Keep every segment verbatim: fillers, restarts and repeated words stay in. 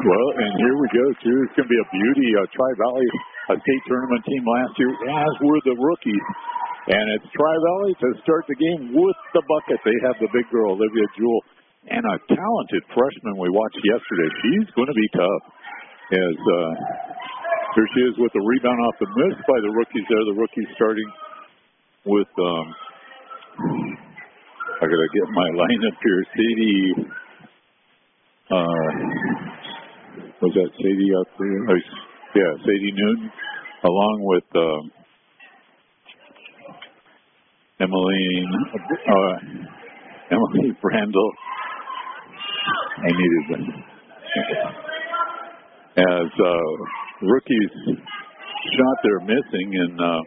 Well, and here we go, too. It's going to be a beauty. Uh, Tri-Valley, a state tournament team last year, as were the rookies. And it's Tri-Valley to start the game with the bucket. They have the big girl, Olivia Jewell, and a talented freshman we watched yesterday. She's going to be tough. As uh, here she is with the rebound off the miss by the rookies there. The rookies starting with, um, I got to get my lineup here. Sadie, uh, was that Sadie out there? Oh, yeah, Sadie Newton, along with um, Emmeline, uh, Emily Brandel. I needed them. As uh, rookies shot they're missing, and uh,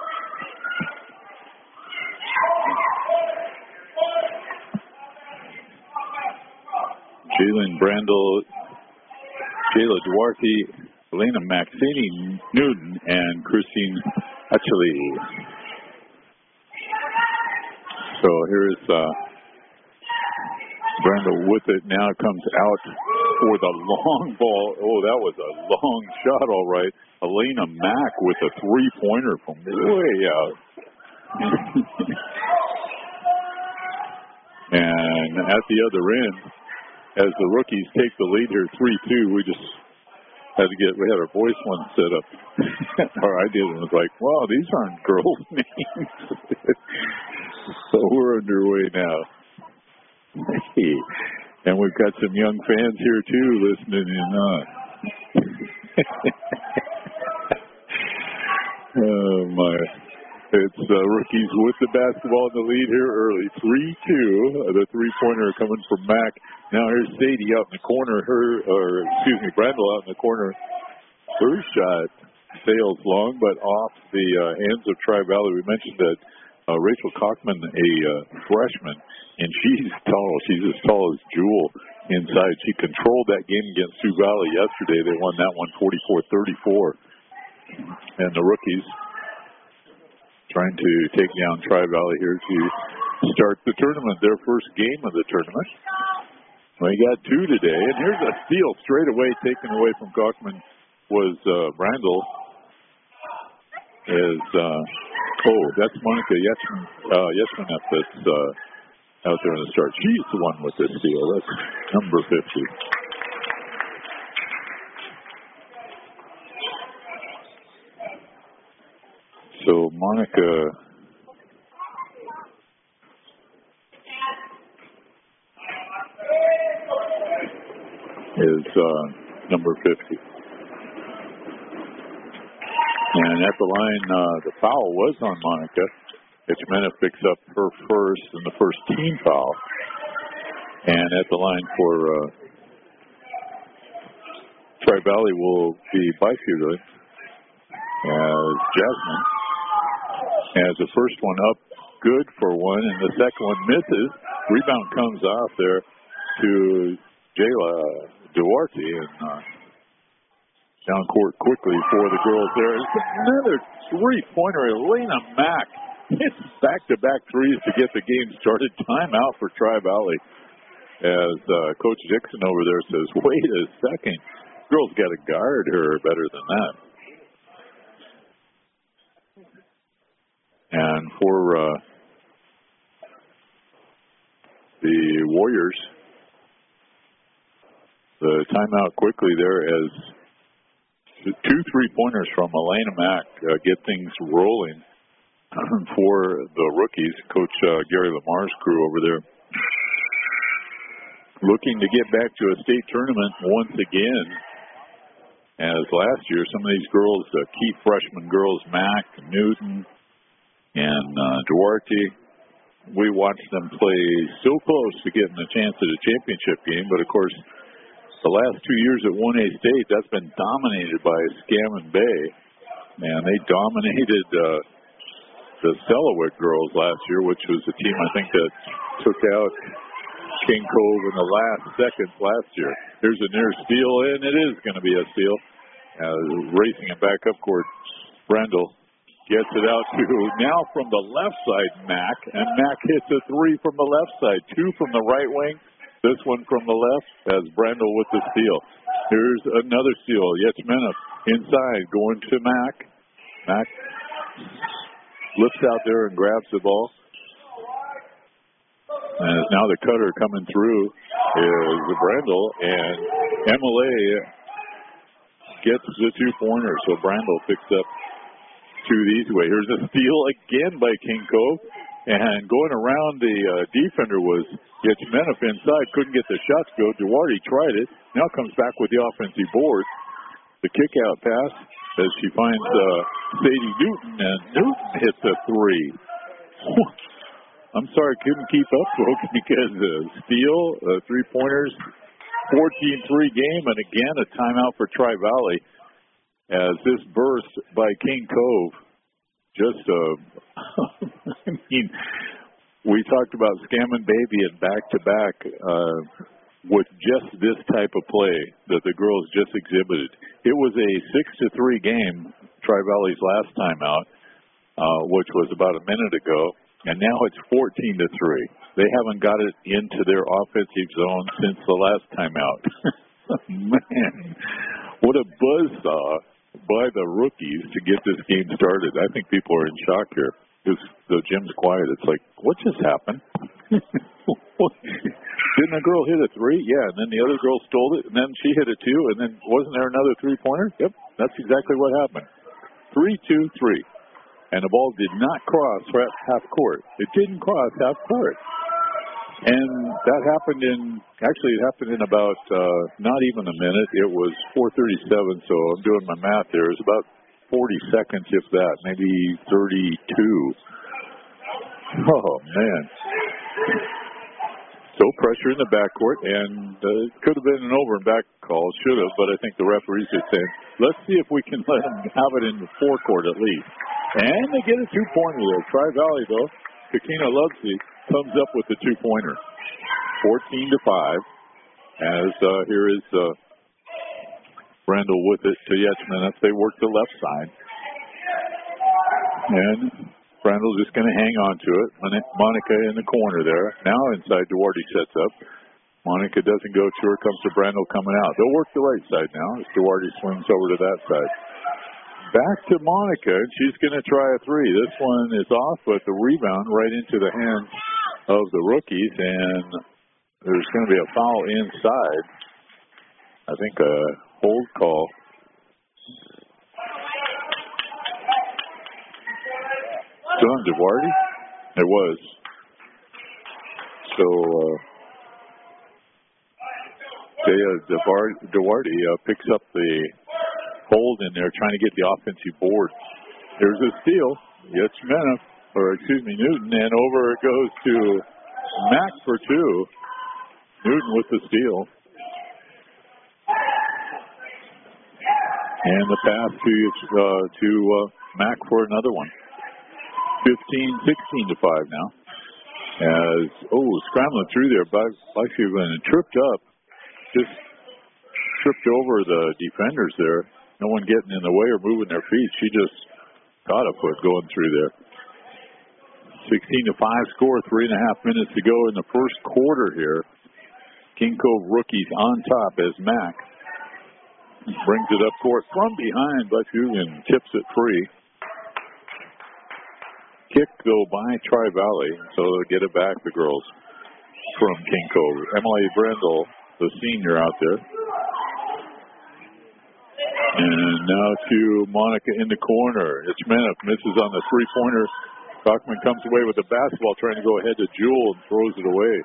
Jalen Brandel, Jayla Duarte, Elena Maxini Newton, and Christine Achille. So here's uh, Brandel with it. Now comes out for the long ball. Oh, that was a long shot, all right. Elena Mack with a three-pointer from way out. And at the other end, as the rookies take the lead here, three two, we just had to get, we had our voice one set up. Or I did, and it was like, wow, these aren't girls' names. So we're underway now. And we've got some young fans here, too, listening in on. Oh, my. It's uh, rookies with the basketball in the lead here early. three two. Uh, the three-pointer coming from Mack. Now here's Sadie out in the corner. Her, or excuse me, Brandel out in the corner. Her shot sails long, but off the uh, hands of Tri-Valley. We mentioned that uh, Rachel Cockman, a uh, freshman, and she's tall. She's as tall as Jewel inside. She controlled that game against Sioux Valley yesterday. They won that one forty-four thirty-four. And the rookies trying to take down Tri-Valley here to start the tournament, their first game of the tournament. We got two today, and here's a steal straight away taken away from Cockman was uh, Brandel. Is, uh, oh, that's Monica Yesman, uh, Yesmanef that's uh, out there in the start. She's the one with this steal. That's number fifty. So Monica is uh, number fifty. And at the line, uh, the foul was on Monica. Hitchmena picks up her first and the first team foul. And at the line for uh, Tri-Valley will be Byfield as Jasmine has the first one up, good for one, and the second one misses. Rebound comes off there to Jayla Duarte, and uh, down court quickly for the girls there. It's another three-pointer. Elena Mack hits back-to-back threes to get the game started. Timeout for Tri-Valley as uh, Coach Dixon over there says, wait a second. Girls got to guard her better than that. And for uh, the Warriors, the timeout quickly there as two three-pointers from Elena Mack uh, get things rolling for the rookies. Coach uh, Gary Lamar's crew over there looking to get back to a state tournament once again. As last year, some of these girls, uh, key freshman girls, Mack, Newton, and uh, Duarte, we watched them play so close to getting a chance at a championship game. But, of course, the last two years at one A State, that's been dominated by Scammon Bay. Man, they dominated uh, the Sellewick girls last year, which was a team, I think, that took out King Cove in the last seconds last year. Here's a near steal, and it is going to be a steal. Uh, racing it back up court, Brandel gets it out to now from the left side, Mack, and Mack hits a three from the left side, two from the right wing, this one from the left as Brandel with the steal. Here's another steal. Yetchmenov inside, going to Mack. Mack lifts out there and grabs the ball. And now the cutter coming through is Brandel, and M L A gets the two-pointer. So Brandel picks up two the easy way. Here's a steal again by King Cove. And going around the uh, defender was Yetchmenov inside. Couldn't get the shot to go. Duarte tried it. Now comes back with the offensive board. The kick-out pass as she finds uh, Sadie Newton, and Newton hits a three. I'm sorry, couldn't keep up, folks, because uh, steal, uh, three-pointers, fourteen three game, and again a timeout for Tri-Valley as this burst by King Cove. Just, uh, I mean, we talked about Scammon Baby and back-to-back uh, with just this type of play that the girls just exhibited. It was a six to three game, Tri-Valley's last time out, uh, which was about a minute ago. And now it's fourteen to three. They haven't got it into their offensive zone since the last time out. Man, what a buzzsaw by the rookies to get this game started. I think people are in shock here because the gym's quiet. It's like, what just happened? Didn't a girl hit a three? Yeah, and then the other girl stole it, and then she hit a two, and then wasn't there another three-pointer? Yep, that's exactly what happened. Three, two, three. And the ball did not cross half court. It didn't cross half court. And that happened in, actually it happened in about uh, not even a minute. It was four thirty-seven, so I'm doing my math there. It was about forty seconds, if that, maybe thirty-two. Oh, man. So pressure in the backcourt, and uh, it could have been an over and back call, should have, but I think the referees are saying, let's see if we can let them have it in the forecourt at least. And they get a two-pointer there. Tri-Valley, though, Kakina Lovesey comes up with the two-pointer. fourteen to five. As uh, here is uh, Brandel with it to Yetchmenov. They work the left side. And Brandel's just going to hang on to it. Monica in the corner there. Now inside, Duarte sets up. Monica doesn't go to her. Comes to Brandel coming out. They'll work the right side now as Duarte swings over to that side. Back to Monica, and she's going to try a three. This one is off, but the rebound right into the hands of the rookies, and there's going to be a foul inside. I think a hold call. Still on Duarte? It was. So, uh, Dea Duarte uh, picks up the hold in there, trying to get the offensive board. There's a steal. Yetchmenov, or excuse me, Newton, and over it goes to Mack for two. Newton with the steal. And the pass to uh, to uh, Mack for another one. fifteen sixteen to five now. As, oh, scrambling through there by Byfield and tripped up. Just tripped over the defenders there. No one getting in the way or moving their feet. She just got a foot going through there. sixteen to five score, three and a half minutes to go in the first quarter here. King Cove rookies on top as Mack brings it up court from behind. Buckhugen tips it free. Kick, though, by Tri-Valley, so they'll get it back, the girls, from King Cove. Emily Brandel, the senior out there. And now to Monica in the corner. Yetchmenov misses on the three-pointer. Bachman comes away with the basketball, trying to go ahead to Jewel and throws it away.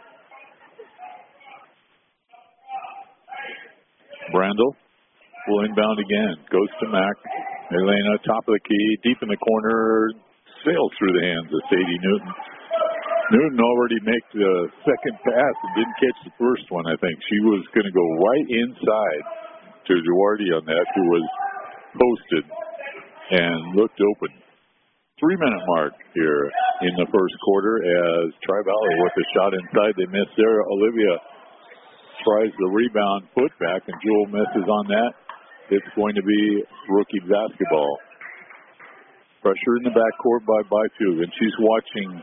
Brandel will inbound again. Goes to Mack. Elena, top of the key, deep in the corner. Sails through the hands of Sadie Newton. Newton already made the second pass and didn't catch the first one, I think. She was going to go right inside to Duarte on that, who was posted and looked open. Three-minute mark here in the first quarter as Tri-Valley with a shot inside. They miss there. Olivia tries the rebound putback, and Jewel misses on that. It's going to be rookie basketball. Pressure in the backcourt by Byfield, and she's watching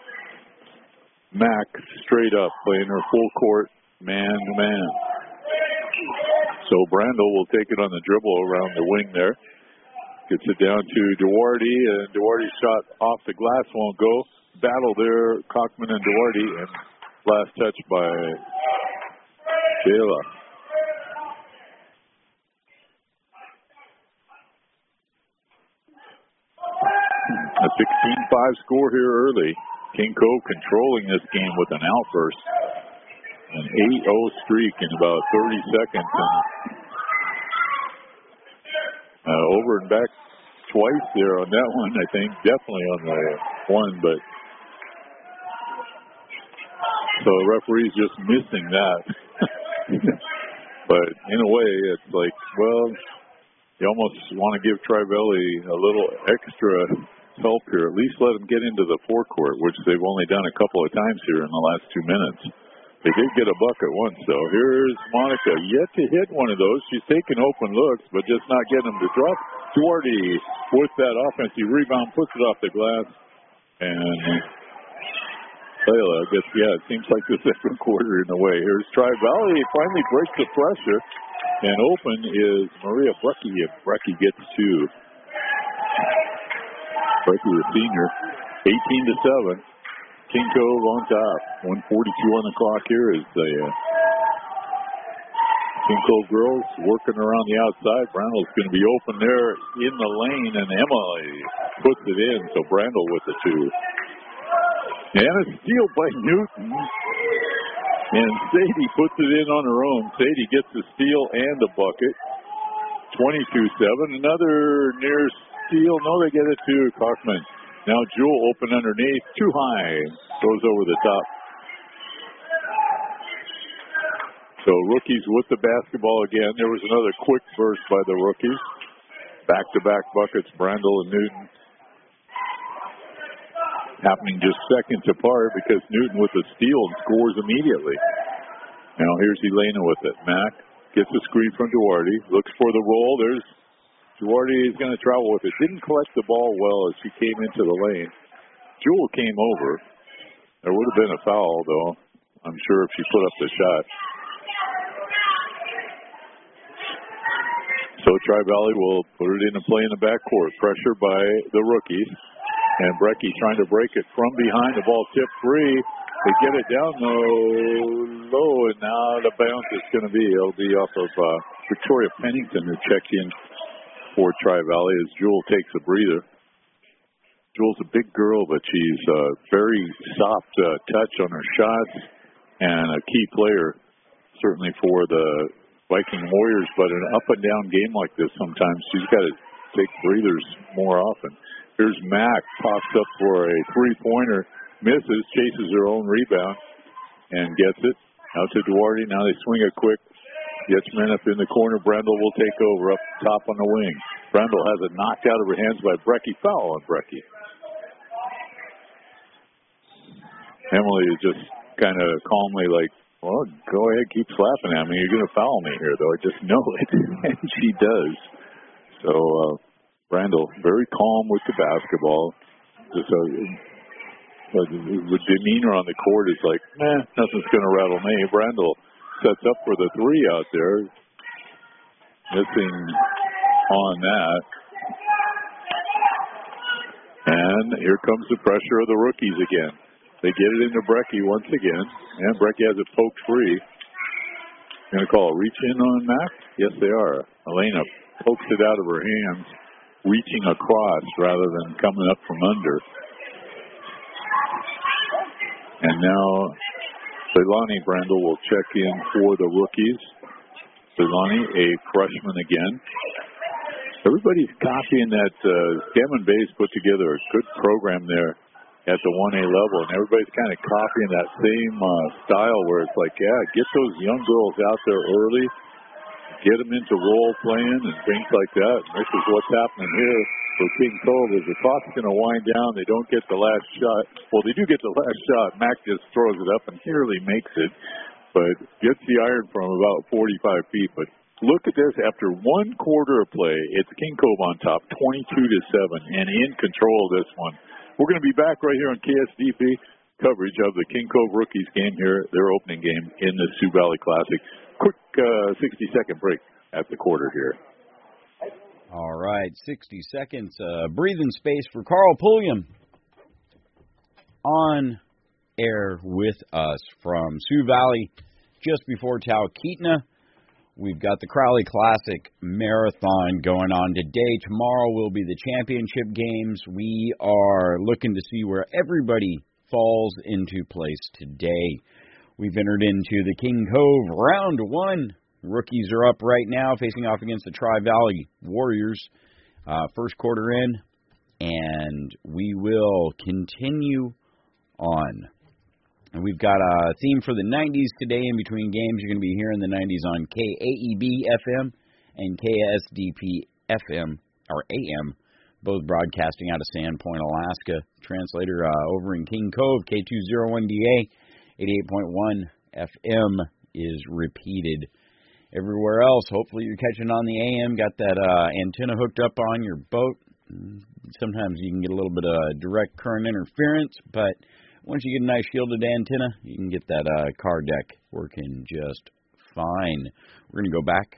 Mack straight up, playing her full court man-to-man. So Brandel will take it on the dribble around the wing there. Gets it down to Duarte, and Duarte's shot off the glass won't go. Battle there, Cockman and Duarte, and last touch by Jayla. A sixteen five score here early. King Cove controlling this game with an outburst. An eight oh streak in about thirty seconds. And uh, over and back twice there on that one, I think. Definitely on the one, but so the referee's just missing that. But in a way, it's like, well, you almost want to give Tri-Valley a little extra help here. At least let them get into the forecourt, which they've only done a couple of times here in the last two minutes. They did get a bucket once, though. Here's Monica, yet to hit one of those. She's taking open looks, but just not getting them to drop. Duarte with that offensive rebound, puts it off the glass. And Layla gets, yeah, it seems like the second quarter in a way. Here's Tri-Valley, finally breaks the pressure. And open is Maria Brecky. If Brecky gets two. Brecky, the senior, eighteen to seven. King Cove on top. one forty-two on the clock here as the uh, King Cove girls working around the outside. Brandel's going to be open there in the lane, and Emily puts it in. So Brandel with the two. And a steal by Newton. And Sadie puts it in on her own. Sadie gets the steal and the bucket. twenty-two seven. Another near steal. No, they get it to Cockman. Now Jewel open underneath. Too high. Goes over the top. So rookies with the basketball again. There was another quick burst by the rookies. Back-to-back buckets, Brandel and Newton. Happening just seconds apart because Newton with the steal and scores immediately. Now here's Elena with it. Mack gets a screen from Duarte. Looks for the roll. There's Duarte is going to travel with it. Didn't collect the ball well as she came into the lane. Jewel came over. There would have been a foul, though, I'm sure, if she put up the shot. So Tri-Valley will put it into play in the backcourt. Pressure by the rookies. And Brecky trying to break it from behind. The ball tipped free. They get it down low, low, and now the bounce is going to be. It'll be off of uh, Victoria Pennington, who checked in for Tri-Valley as Jewel takes a breather. Jewel's a big girl, but she's uh, very soft uh, touch on her shots and a key player, certainly for the Viking Warriors. But an up and down game like this, sometimes she's got to take breathers more often. Here's Mack, pops up for a three-pointer, misses, chases her own rebound, and gets it. Out to Duarte. Now they swing it quick. Gets men up in the corner. Brandel will take over up top on the wing. Brandel has it knocked out of her hands by Brecky. Foul on Brecky. Emily is just kind of calmly like, well, go ahead, keep slapping at me. You're going to foul me here, though. I just know it. And she does. So, uh, Brandel, very calm with the basketball. Just a, a, the demeanor on the court is like, nah, nothing's going to rattle me. Brandel sets up for the three out there. Missing on that. And here comes the pressure of the rookies again. They get it into Brecky once again. And Brecky has it poked free. Going to call a reach in on Mack? Yes, they are. Elena pokes it out of her hands, reaching across rather than coming up from under. And now Leilani Brandel will check in for the rookies. Leilani, a freshman again. Everybody's copying that. Uh, Scammon Bay's put together a good program there at the one A level, and everybody's kind of copying that same uh, style where it's like, yeah, get those young girls out there early, get them into role playing and things like that. And this is what's happening here for King Cove. As the clock's going to wind down, they don't get the last shot. Well, they do get the last shot. Mack just throws it up and nearly makes it, but gets the iron from about forty-five feet. But look at this. After one quarter of play, it's King Cove on top, twenty-two to seven, and in control of this one. We're going to be back right here on K S D P coverage of the King Cove Rookies game here, their opening game in the Sioux Valley Classic. quick uh, sixty-second break at the quarter here. All right, sixty seconds, uh, breathing space for Carl Pulliam on air with us from Sioux Valley just before Talkeetna. We've got the Crowley Classic Marathon going on today. Tomorrow will be the championship games. We are looking to see where everybody falls into place today. We've entered into the King Cove round one. Rookies are up right now, facing off against the Tri-Valley Warriors. Uh, first quarter in, and we will continue on. And we've got a theme for the nineties today. In between games, you're going to be hearing the nineties on K A E B F M and K S D P F M, or A M, both broadcasting out of Sandpoint, Alaska. Translator uh, over in King Cove, K two oh one D A, eighty-eight point one F M is repeated. Everywhere else, hopefully you're catching on the A M, got that uh, antenna hooked up on your boat. Sometimes you can get a little bit of direct current interference, but once you get a nice shielded antenna, you can get that uh, car deck working just fine. We're going to go back.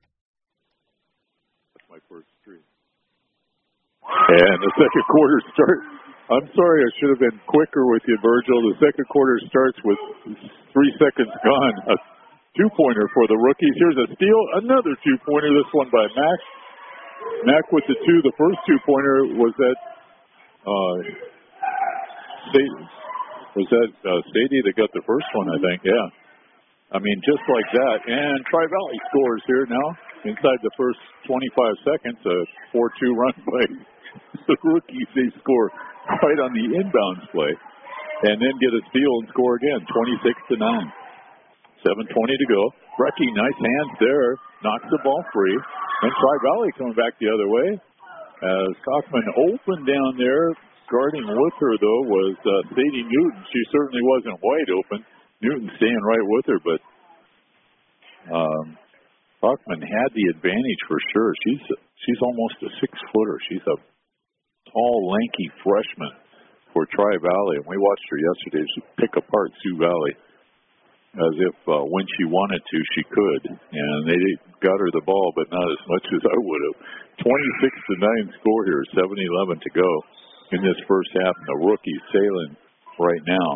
That's my first stream. And the second quarter starts. I'm sorry, I should have been quicker with you, Virgil. The second quarter starts with three seconds gone. A two-pointer for the rookies. Here's a steal. Another two-pointer, this one by Mac. Mac with the two. The first two-pointer was that uh, Satan. Was that uh, Sadie that got the first one, I think? Yeah. I mean, just like that. And Tri-Valley scores here now. Inside the first twenty-five seconds, a four two run by the rookies. They score right on the inbounds play. And then get a steal and score again, twenty-six to nine. seven twenty to go. Brecky, nice hands there. Knocks the ball free. And Tri-Valley coming back the other way. As Cockman opened down there. Guarding with her, though, was uh, Sadie Newton. She certainly wasn't wide open. Newton staying right with her, but um, Cockman had the advantage for sure. She's she's almost a six-footer. She's a tall, lanky freshman for Tri-Valley. And we watched her yesterday. She pick apart Sioux Valley as if uh, when she wanted to, she could. And they got her the ball, but not as much as I would have. twenty-six to nine score here, seven eleven to go in this first half, and the rookies sailing right now.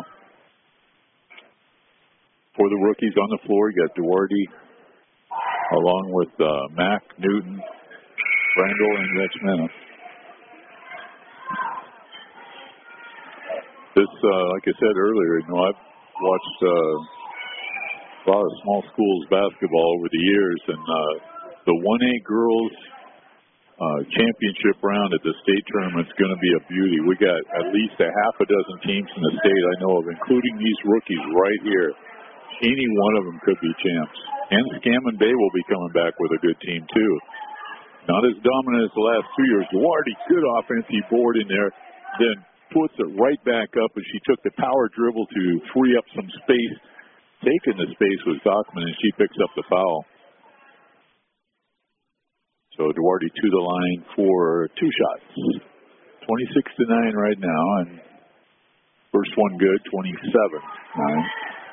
For the rookies on the floor, you got Duarte along with uh, Mac, Newton, Brandel, and Richmond. This, uh, like I said earlier, you know, I've watched uh, a lot of small schools basketball over the years, and uh, the one A girls Uh, championship round at the state tournament is going to be a beauty. We got at least a half a dozen teams in the state I know of, including these rookies right here. Any one of them could be champs. And Scammon Bay will be coming back with a good team, too. Not as dominant as the last two years. Duarte, good offensive board in there, then puts it right back up, and she took the power dribble to free up some space. Taking the space was Dockman, and she picks up the foul. So Duarte to the line for two shots. twenty-six to nine right now, and first one good, twenty-seven nine.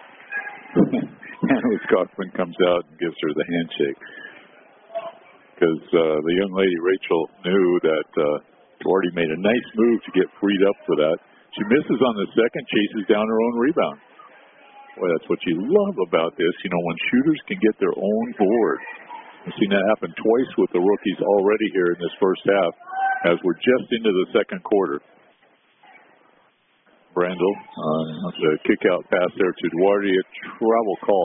And Cockman comes out and gives her the handshake. Because uh, the young lady, Rachel, knew that uh, Duarte made a nice move to get freed up for that. She misses on the second, chases down her own rebound. Boy, that's what you love about this, you know, when shooters can get their own board. We've seen that happen twice with the rookies already here in this first half as we're just into the second quarter. Brandel, uh, the kick-out pass there to Duarte, a travel call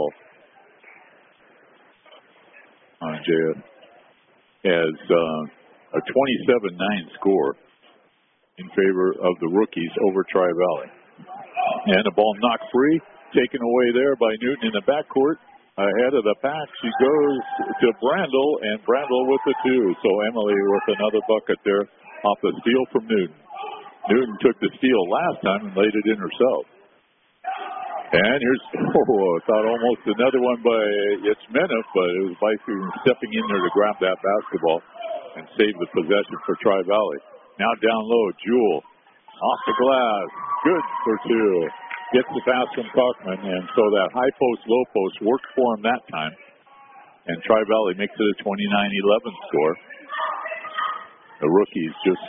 on J F. Has uh, a twenty-seven nine score in favor of the rookies over Tri-Valley. And the ball knocked free, taken away there by Newton in the backcourt. Ahead of the pack, she goes to Brandel, and Brandel with the two. So Emily with another bucket there off the steal from Newton. Newton took the steal last time and laid it in herself. And here's, oh, I thought almost another one by Yitzmenov, but it was Bison stepping in there to grab that basketball and save the possession for Tri-Valley. Now down low, Jewel off the glass, good for two. Gets the pass from Cockman, and so that high post, low post worked for him that time. And Tri-Valley makes it a twenty-nine eleven score. The rookies just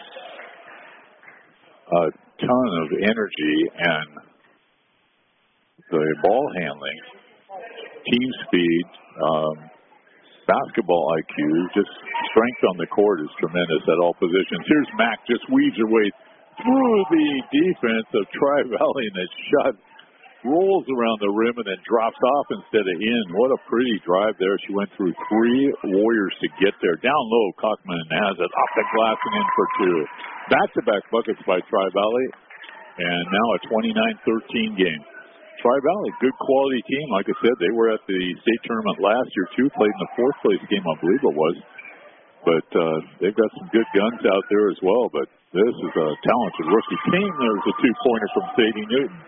a ton of energy and the ball handling, team speed, um, basketball I Q, just strength on the court is tremendous at all positions. Here's Mack, just weaves her way through the defense of Tri-Valley, and that shot rolls around the rim and then drops off instead of in. What a pretty drive there. She went through three Warriors to get there. Down low, Kochman has it off the glass and in for two. Back-to-back buckets by Tri-Valley, and now a twenty-nine thirteen game. Tri-Valley, good quality team. Like I said, they were at the state tournament last year, too. Played in the fourth place game, I believe it was. But uh, they've got some good guns out there as well. But this is a talented rookie team. There's a two-pointer from Sadie Newton.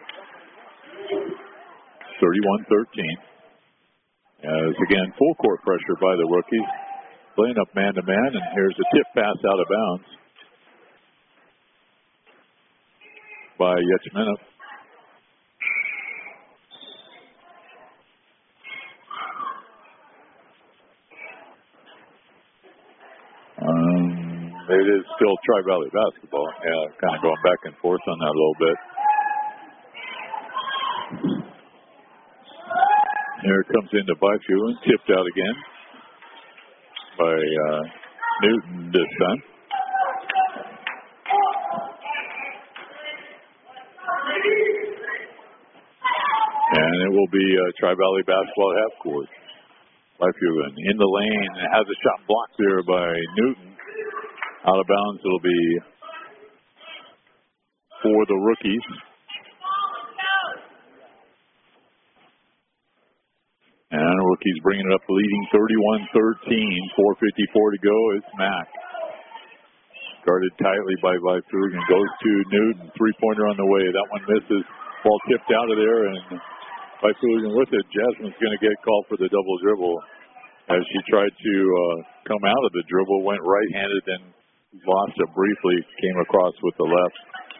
thirty-one thirteen. As, again, full court pressure by the rookies. Playing up man-to-man, and here's a tip pass out of bounds by Yetchmena. Um, it is still Tri-Valley basketball. Yeah, kind of going back and forth on that a little bit. Here it comes into Byfuglien, tipped out again by uh, Newton this time. And it will be uh, Tri-Valley basketball at half court. Byfuglien in the lane, has a shot blocked there by Newton. Out of bounds, it'll be for the rookies. And the rookies bringing it up, leading thirty-one thirteen. four fifty-four to go. It's Mack. Guarded tightly by Byfuglien. Goes to Newton. Three-pointer on the way. That one misses. Ball tipped out of there, and Byfuglien with it. Jasmine's going to get called for the double dribble. As she tried to uh, come out of the dribble, went right-handed and lost it briefly. Came across with the left.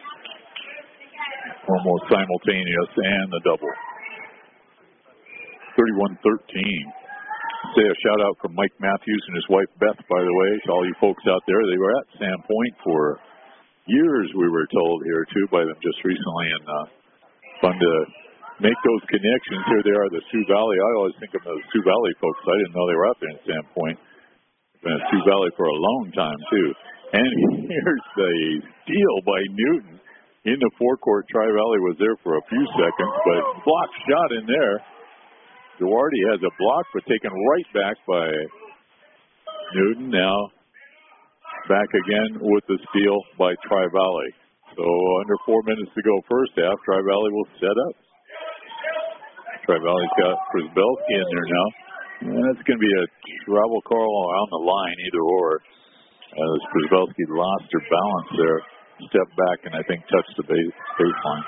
Almost simultaneous, and the double. thirty-one thirteen. Say a shout out from Mike Matthews and his wife Beth, by the way, to all you folks out there. They were at Sandpoint for years, we were told here too by them just recently, and uh, fun to make those connections. Here they are, the Sioux Valley. I always think of the Sioux Valley folks. I didn't know they were out there in Sandpoint. Been at Sioux Valley for a long time too. And here's the steal by Newton in the forecourt. Tri-Valley was there for a few seconds, but blocked shot in there. Duarte has a block, but taken right back by Newton. Now back again with the steal by Tri-Valley. So under four minutes to go first half, Tri-Valley will set up. Tri-Valley's got Przybelski in there now. And that's going to be a travel call on the line, either or. As Przybelski lost her balance there, stepped back and I think touched the base, baseline.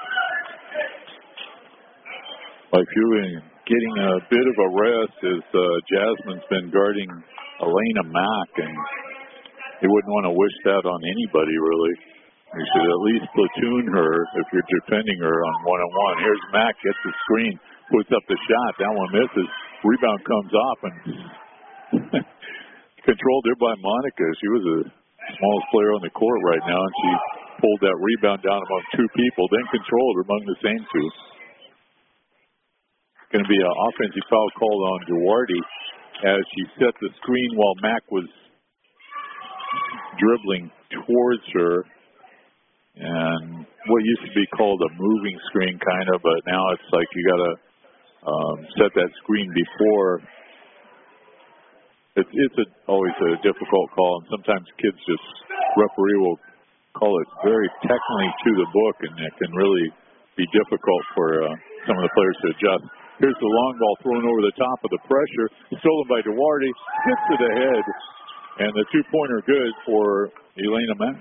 Like you getting a bit of a rest as uh, Jasmine's been guarding Elena Mack, and you wouldn't want to wish that on anybody, really. You should at least platoon her if you're defending her on one-on-one. Here's Mack, gets the screen, puts up the shot. That one misses. Rebound comes off, and controlled there by Monica. She was the smallest player on the court right now, and she pulled that rebound down among two people, then controlled her among the same two. Going to be an offensive foul called on Duarte as she set the screen while Mack was dribbling towards her. And what used to be called a moving screen, kind of, but now it's like you got to um, set that screen before. It's, it's a, always a difficult call, and sometimes kids just, referee will call it very technically to the book, and it can really be difficult for uh, some of the players to adjust. Here's the long ball thrown over the top of the pressure, stolen by Duarte, hits to the head, and the two-pointer good for Elena Mack.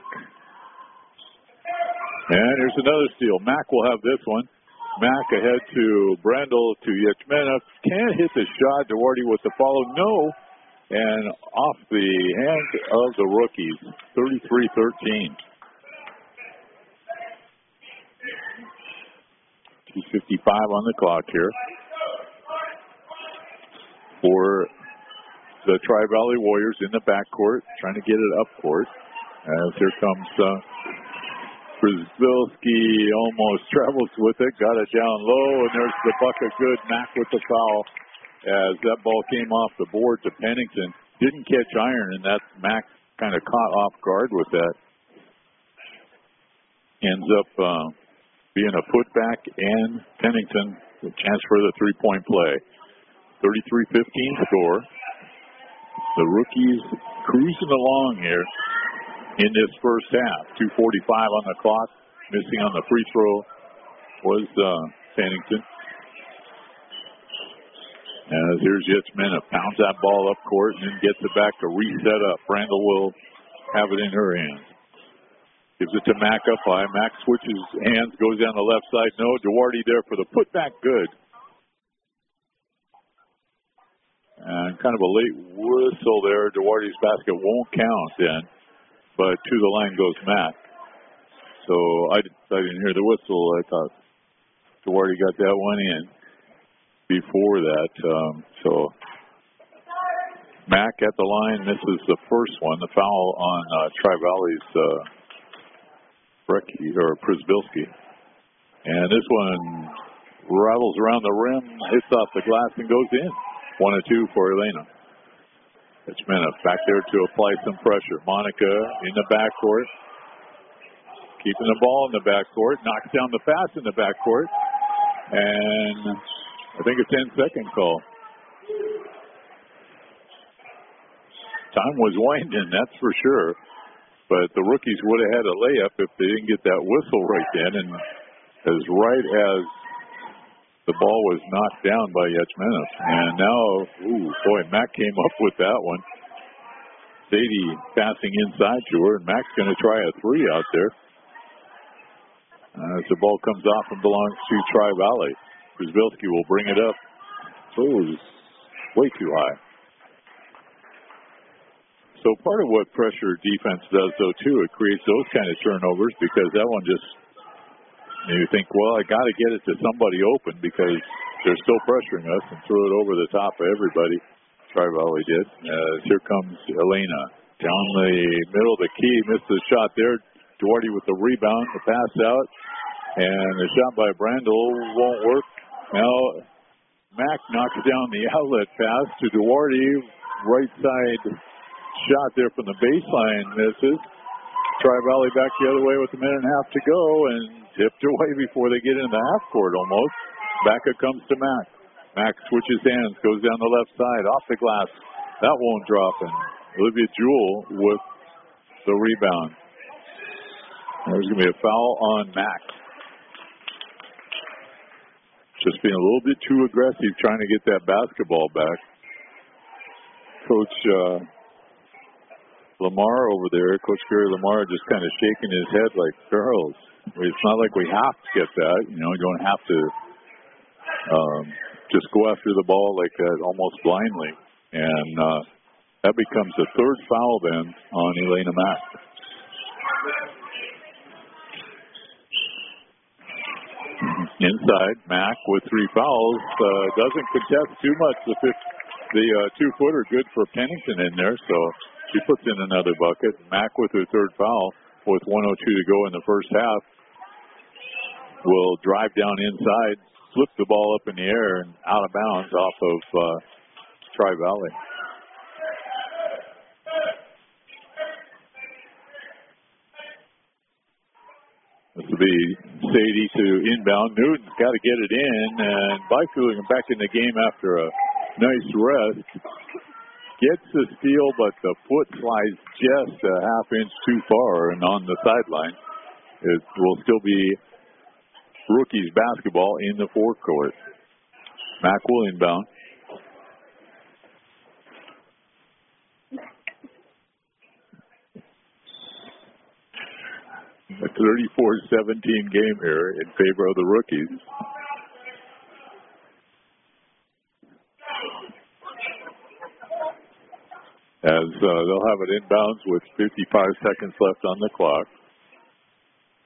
And here's another steal. Mack will have this one. Mack ahead to Brendel, to Yetchmena. Can't hit the shot. Duarte with the follow. No. And off the hands of the rookies. thirty-three thirteen. two fifty-five on the clock here. For the Tri-Valley Warriors in the backcourt, trying to get it up court. As here comes uh, Przybylski, almost travels with it, got it down low, and there's the bucket good. Mack with the foul as that ball came off the board to Pennington. Didn't catch iron, and that Mack kind of caught off guard with that. Ends up uh, being a putback, and Pennington with a chance for the three-point play. thirty-three fifteen score. The rookies cruising along here in this first half. two forty-five on the clock. Missing on the free throw was uh, Pennington. As here's Yetchmena, pounds that ball up court and then gets it back to reset up. Brandel will have it in her hands. Gives it to Mack up high. Mack switches hands, goes down the left side. No, Duarte there for the putback good. And kind of a late whistle there. Duarte's basket won't count then. But to the line goes Mack. So I, I didn't hear the whistle. I thought Duarte got that one in before that. Um, so Mack at the line. This is the first one. The foul on uh, Tri-Valley's uh, Brecky, or Przybylski. And this one rattles around the rim, hits off the glass, and goes in. One or two for Elena. Yetchmena back there to apply some pressure. Monica in the backcourt. Keeping the ball in the backcourt. Knocks down the pass in the backcourt. And I think a ten-second call. Time was winding, that's for sure. But the rookies would have had a layup if they didn't get that whistle right then. And as right as the ball was knocked down by Yetchmena. And now, ooh, boy, Mack came up with that one. Sadie passing inside to her, and Mack's going to try a three out there. Uh, as the ball comes off and belongs to Tri-Valley. Przybylski will bring it up. Oh, it was way too high. So part of what pressure defense does, though, too, it creates those kind of turnovers because that one just, you think, well, I got to get it to somebody open because they're still pressuring us and throw it over the top of everybody. Tri-Valley did. Uh, here comes Elena. Down the middle of the key, missed the shot there. Duarte with the rebound, the pass out. And the shot by Brandel won't work. Now, Mack knocks down the outlet pass to Duarte. Right side shot there from the baseline misses. Tri-Valley back the other way with a minute and a half to go and tipped away before they get into the half court almost. Back it comes to Mack. Mack switches hands, goes down the left side, off the glass. That won't drop in. Olivia Jewell with the rebound. There's going to be a foul on Mack. Just being a little bit too aggressive trying to get that basketball back. Coach uh, Lamar over there, Coach Gary Lamar, just kind of shaking his head like, girls, it's not like we have to get that. You know, you don't have to um, just go after the ball like that almost blindly. And uh, that becomes the third foul then on Elena Mack. Inside, Mack with three fouls. Uh, doesn't contest too much. The, fifth, the uh, two-footer good for Pennington in there, so she puts in another bucket. Mack with her third foul with one oh two to go in the first half will drive down inside, flip the ball up in the air and out of bounds off of uh, Tri-Valley. This will be Sadie to inbound. Newton's got to get it in, and Byfuglien back in the game after a nice rest. Gets the steal, but the foot slides just a half inch too far and on the sideline. It will still be rookies basketball in the forecourt. Mack will inbound. A thirty-four seventeen game here in favor of the rookies. As uh, they'll have it inbounds with fifty-five seconds left on the clock.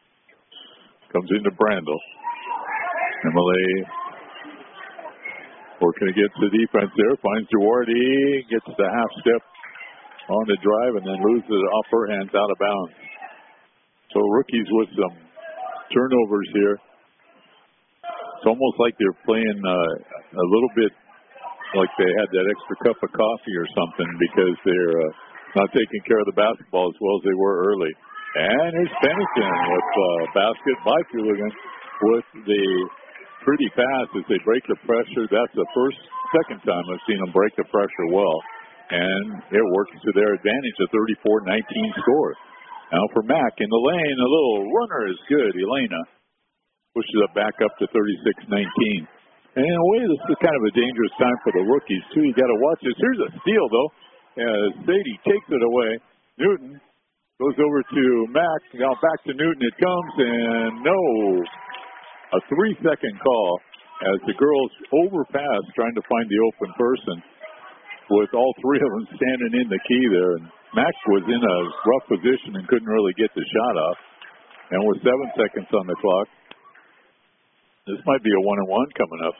Comes into Brandel. Emily Working against the defense there. Finds Duarte. Gets the half step on the drive and then loses it off her hands out of bounds. So rookies with some turnovers here. It's almost like they're playing uh, a little bit like they had that extra cup of coffee or something because they're uh, not taking care of the basketball as well as they were early. And here's Pennington with uh, basket by Fuligan with the pretty pass as they break the pressure. That's the first, second time I've seen them break the pressure well. And it works to their advantage, a thirty-four nineteen score. Now for Mac in the lane, a little runner is good. Elena pushes it back up to thirty-six nineteen. And in a way, this is kind of a dangerous time for the rookies, too. You got to watch this. Here's a steal, though. As Sadie takes it away. Newton goes over to Mac. Now back to Newton it comes, and no. A three-second call as the girls overpass trying to find the open person with all three of them standing in the key there. And Mac was in a rough position and couldn't really get the shot off. And with seven seconds on the clock, this might be a one-and-one coming up.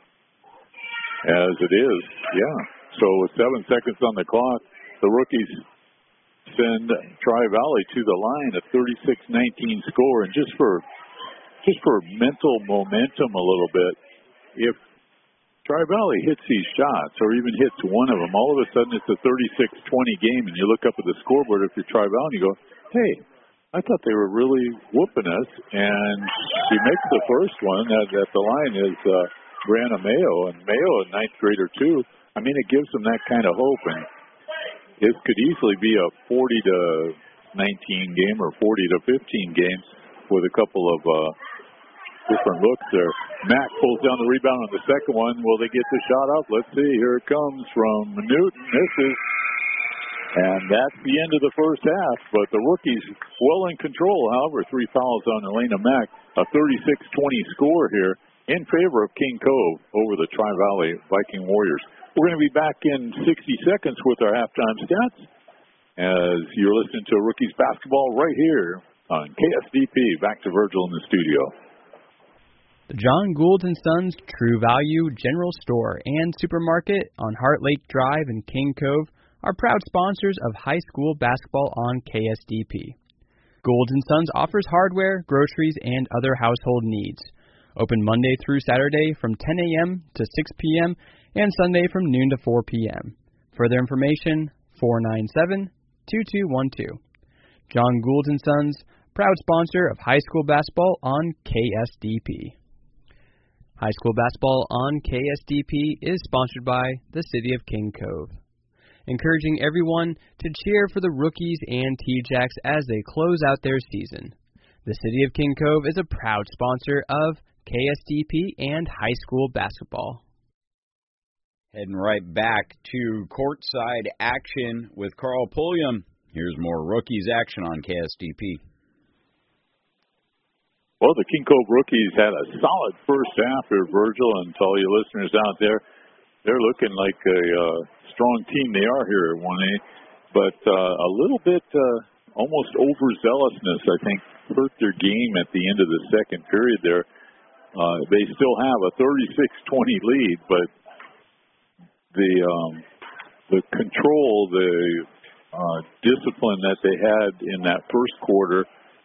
As it is, yeah. So with seven seconds on the clock, the rookies send Tri-Valley to the line, a thirty-six nineteen score. And just for just for mental momentum a little bit, if Tri-Valley hits these shots or even hits one of them, all of a sudden it's a thirty-six twenty game, and you look up at the scoreboard if you're Tri-Valley and you go, hey, I thought they were really whooping us. And she makes the first one at, at the line is uh, Brianna Mayo, and Mayo, a ninth grader too. I mean, it gives them that kind of hope, and it could easily be a forty to nineteen game or forty to fifteen game with a couple of uh, different looks there. Mac pulls down the rebound on the second one. Will they get the shot up? Let's see. Here it comes from Newton. Misses. And that's the end of the first half. But the rookies well in control. However, three fouls on Elena Mack. A thirty-six twenty score here in favor of King Cove over the Tri-Valley Viking Warriors. We're going to be back in sixty seconds with our halftime stats as you're listening to Rookies Basketball right here on K S D P. Back to Virgil in the studio. The John Gould and Sons True Value General Store and Supermarket on Heart Lake Drive in King Cove are proud sponsors of high school basketball on K S D P. Gould and Sons offers hardware, groceries, and other household needs. Open Monday through Saturday from ten a.m. to six p.m. and Sunday from noon to four p.m. Further information, four nine seven, two two one two. John Gould and Sons, proud sponsor of high school basketball on K S D P. High school basketball on K S D P is sponsored by the City of King Cove, encouraging everyone to cheer for the Rookies and T-Jacks as they close out their season. The City of King Cove is a proud sponsor of K S D P and high school basketball. Heading right back to courtside action with Carl Pulliam. Here's more Rookies action on K S D P. Well, the King Cove Rookies had a solid first half here, Virgil, and to all you listeners out there, they're looking like a uh, strong team. They are here at one A, but uh, a little bit uh, almost overzealousness, I think, hurt their game at the end of the second period there. Uh, they still have a thirty-six twenty lead, but the um, the control, the uh, discipline that they had in that first quarter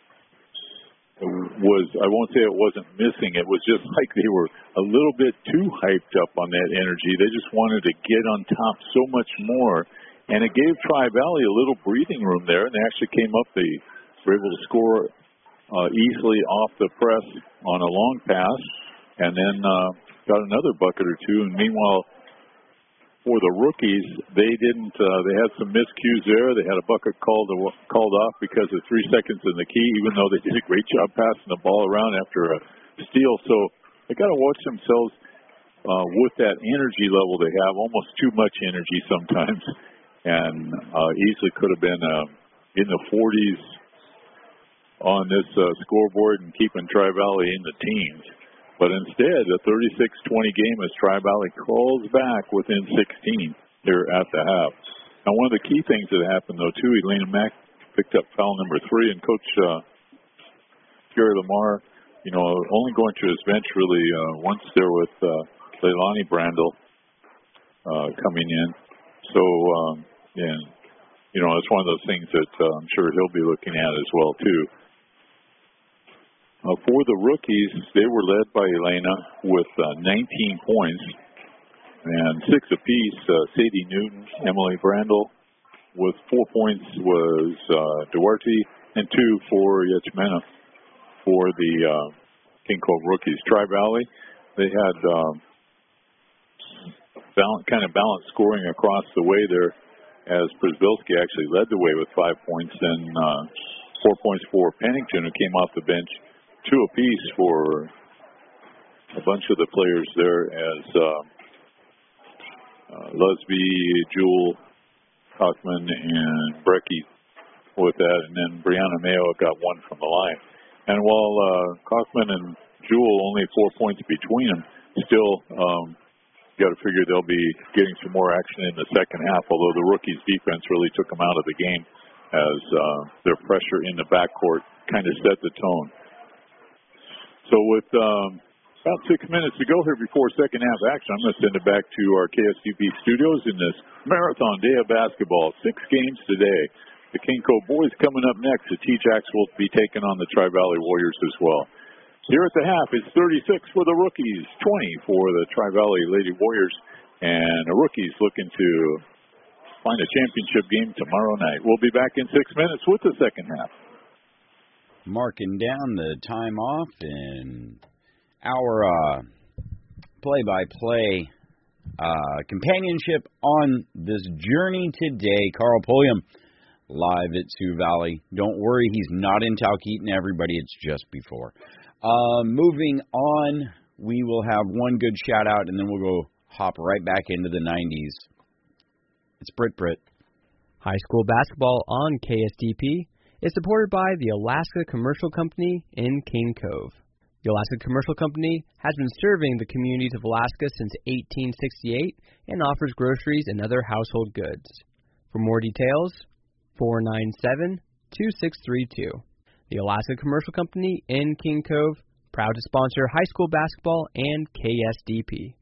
was, I won't say it wasn't missing, it was just like they were a little bit too hyped up on that energy. They just wanted to get on top so much more, and it gave Tri-Valley a little breathing room there, and they actually came up, they were able to score uh, easily off the press on a long pass, and then uh, got another bucket or two, and meanwhile, for the rookies, they didn't, uh, they had some miscues there. They had a bucket called called off because of three seconds in the key, even though they did a great job passing the ball around after a steal. So they got to watch themselves uh, with that energy level they have, almost too much energy sometimes, and uh, easily could have been uh, in the forties on this uh, scoreboard and keeping Tri-Valley in the teens. But instead, a thirty-six twenty game as Tri-Valley crawls back within sixteen here at the half. Now, one of the key things that happened, though, too, Elena Mack picked up foul number three, and Coach uh, Gary Lamar, you know, only going to his bench really uh, once there with uh, Leilani Brandel uh, coming in. So, um, and, you know, it's one of those things that uh, I'm sure he'll be looking at as well, too. Uh, for the rookies, they were led by Elena with uh, nineteen points and six apiece. Uh, Sadie Newton, Emily Brandel with four points was uh, Duarte, and two for Yachmena for the uh, King Cove rookies. Tri-Valley, they had um, balance, kind of balanced scoring across the way there, as Przbilski actually led the way with five points, and uh, four points for Pennington, who came off the bench. Two apiece for a bunch of the players there, as uh, uh, Lusby, Jewel, Cockman, and Brecky with that, and then Brianna Mayo got one from the line. And while uh, Cockman and Jewel only four points between them, still um, got to figure they'll be getting some more action in the second half, although the rookies' defense really took them out of the game, as uh, their pressure in the backcourt kind of set the tone. So with um, about six minutes to go here before second half action, I'm going to send it back to our K S U P studios in this marathon day of basketball. Six games today. The King Cove boys coming up next. The T-Jacks will be taking on the Tri-Valley Warriors as well. Here at the half, it's thirty-six for the rookies, twenty for the Tri-Valley Lady Warriors, and the rookies looking to find a championship game tomorrow night. We'll be back in six minutes with the second half. Marking down the time off in our uh, play-by-play uh, companionship on this journey today. Carl Pulliam live at Sioux Valley. Don't worry, he's not in Talkeetna, everybody. It's just before. Uh, moving on, we will have one good shout-out, and then we'll go hop right back into the nineties. It's Brit Brit. High school basketball on K S D P is supported by the Alaska Commercial Company in King Cove. The Alaska Commercial Company has been serving the communities of Alaska since eighteen sixty-eight and offers groceries and other household goods. For more details, four nine seven, two six three two. The Alaska Commercial Company in King Cove, proud to sponsor high school basketball and K S D P.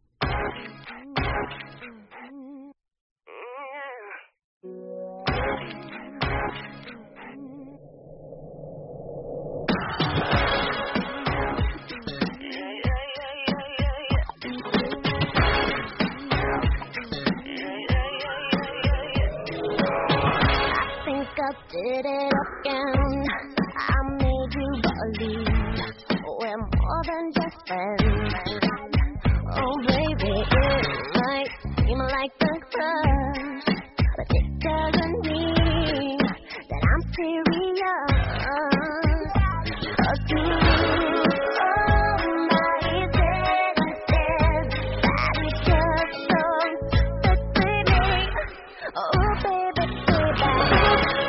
Did it again. I made you believe we're more than just friends. Oh baby, it might seem like a crush, but it doesn't mean that I'm serious. 'Cause you, oh my senses, that is just so good with me. Oh baby, baby.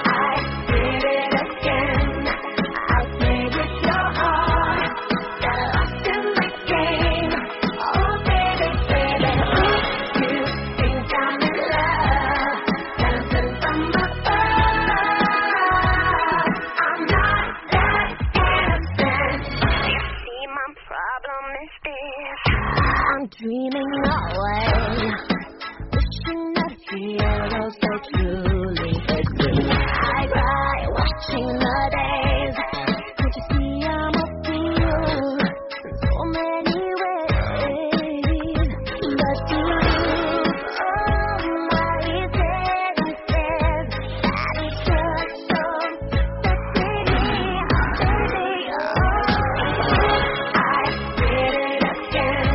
Dreaming away, wishing that heroes so truly exist. I cry watching the days. Can't you see I'm a fool in so many ways? But you, oh my senses, that is just so sexy, baby. Oh, I did it again.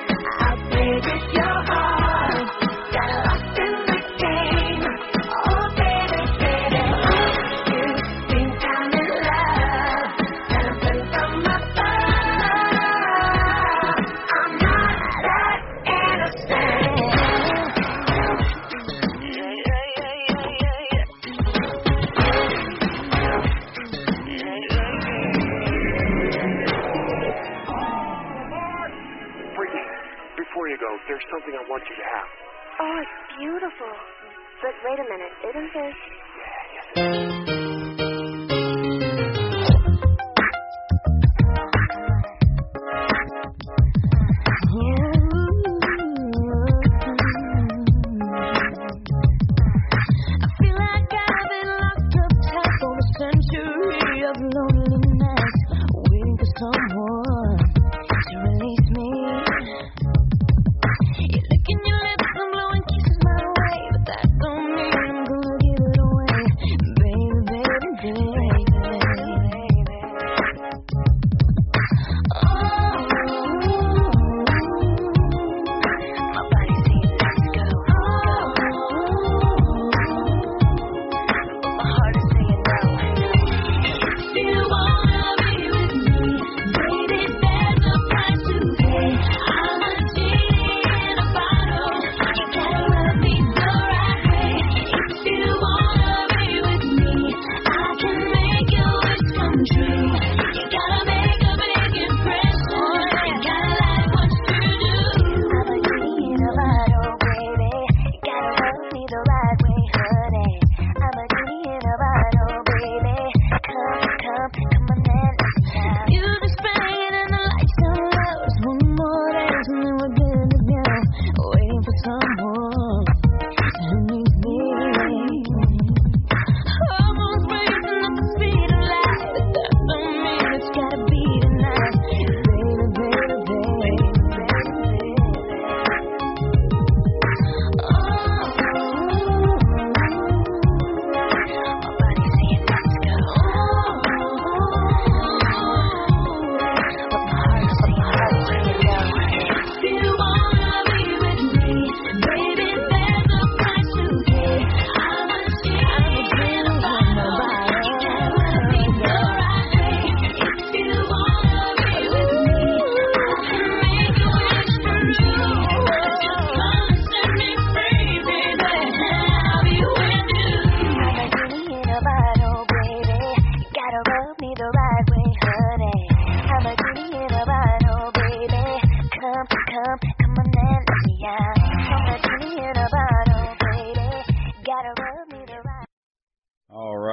There's something I want you to have. Oh, it's beautiful. But wait a minute, isn't this? Yeah, yes.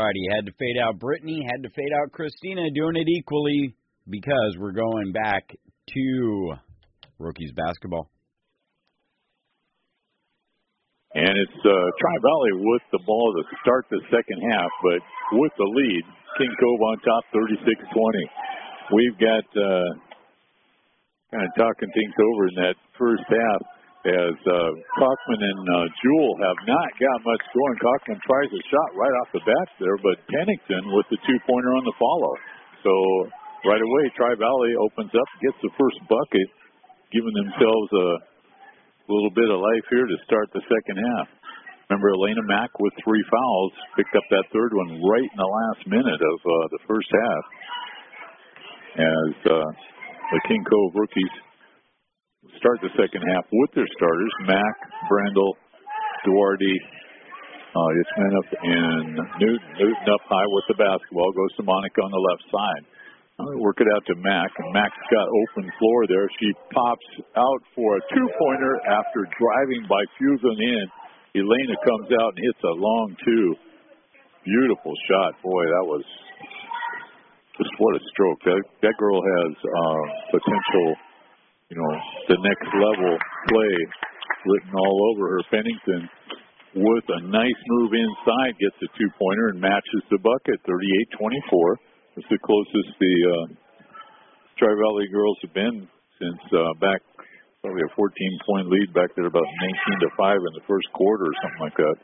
righty. Had to fade out Brittany, had to fade out Christina, doing it equally because we're going back to Rookies basketball. And it's uh, Tri-Valley with the ball to start the second half, but with the lead, King Cove on top, thirty-six twenty. We've got uh, kind of talking things over in that first half as uh, Cockman and uh, Jewell have not got much going. Cockman tries a shot right off the bat there, but Pennington with the two-pointer on the follow. So right away, Tri-Valley opens up, gets the first bucket, giving themselves a little bit of life here to start the second half. Remember, Elena Mack with three fouls picked up that third one right in the last minute of uh, the first half as uh, the King Cove Rookies start the second half with their starters, Mack, Brandel, Duarte, uh, Yachmenov, and Newton. Newton up high with the basketball, goes to Monica on the left side. Work it out to Mack, and Mack's got open floor there. She pops out for a two-pointer after driving by Fusen in. Elena comes out and hits a long two. Beautiful shot. Boy, that was just what a stroke. That, that girl has uh, potential, you know, the next level play written all over her. Pennington with a nice move inside gets a two-pointer and matches the bucket, thirty-eight twenty-four. It's the closest the uh, Tri-Valley girls have been since uh, back, probably a fourteen-point lead back there, about nineteen to five in the first quarter or something like that.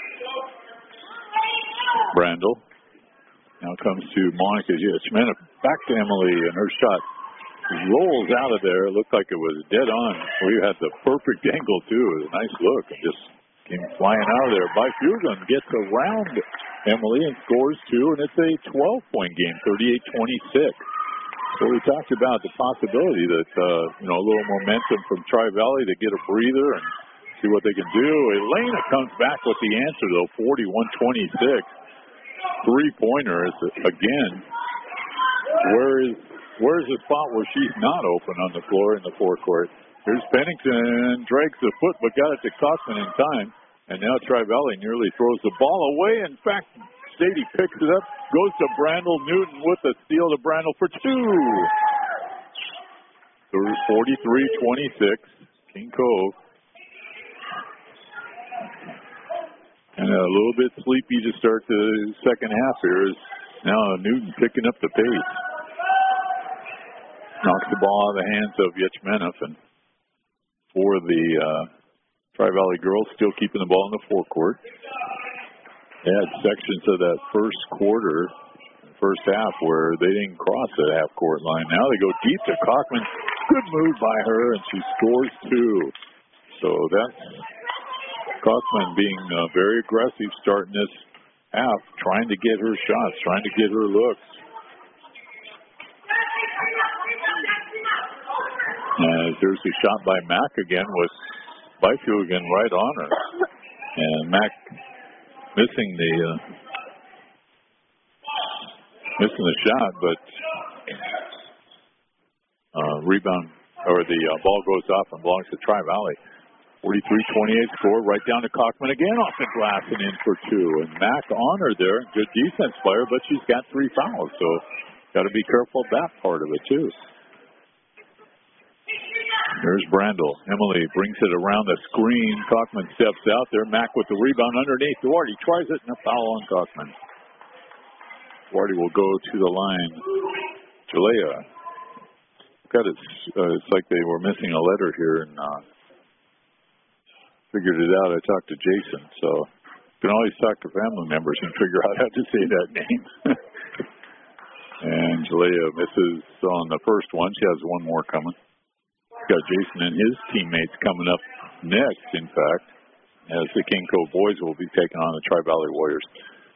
Brandel now comes to Monica Yachmenov. Back to Emily, and her shot rolls out of there. It looked like it was dead on. We had the perfect angle, too. It was a nice look. And just came flying out of there. By Fusen gets around Emily and scores two, and it's a twelve-point game, thirty-eight twenty-six. So we talked about the possibility that, uh, you know, a little momentum from Tri-Valley to get a breather and see what they can do. Elena comes back with the answer, though, forty-one twenty-six. Three-pointer is, again, where is where's the spot where she's not open on the floor in the forecourt? Here's Pennington, drags the foot, but got it to Cockman in time. And now Tri-Valley nearly throws the ball away. In fact, Sadie picks it up, goes to Brandel. Newton with the steal to Brandel for two. forty-three twenty-six, King Cove. And a little bit sleepy to start the second half here is now Newton picking up the pace. Knocks the ball out of the hands of Yachmenov, and for the uh, Tri-Valley girls, still keeping the ball in the forecourt. They had sections of that first quarter, first half, where they didn't cross that half-court line. Now they go deep to Cockman. Good move by her, and she scores two. So that's Cockman being uh, very aggressive starting this half, trying to get her shots, trying to get her looks. And there's a shot by Mack again with Byfugen right on her. And Mack missing the uh, missing the shot, but uh, rebound, or the uh, ball goes off and belongs to Tri-Valley. forty-three twenty-eight score, right down to Cockman again off the glass and in for two. And Mack on her there, good defense player, but she's got three fouls, so got to be careful of that part of it too. There's Brandel. Emily brings it around the screen. Cockman steps out there. Mack with the rebound underneath. Duarte tries it, and a foul on Cockman. Duarte will go to the line. Jalea. Got it. Uh, it's like they were missing a letter here, and uh, figured it out. I talked to Jason, so you can always talk to family members and figure out how to say that name. And Jalea misses on the first one. She has one more coming. Got Jason and his teammates coming up next, in fact, as the King Cove boys will be taking on the Tri-Valley Warriors.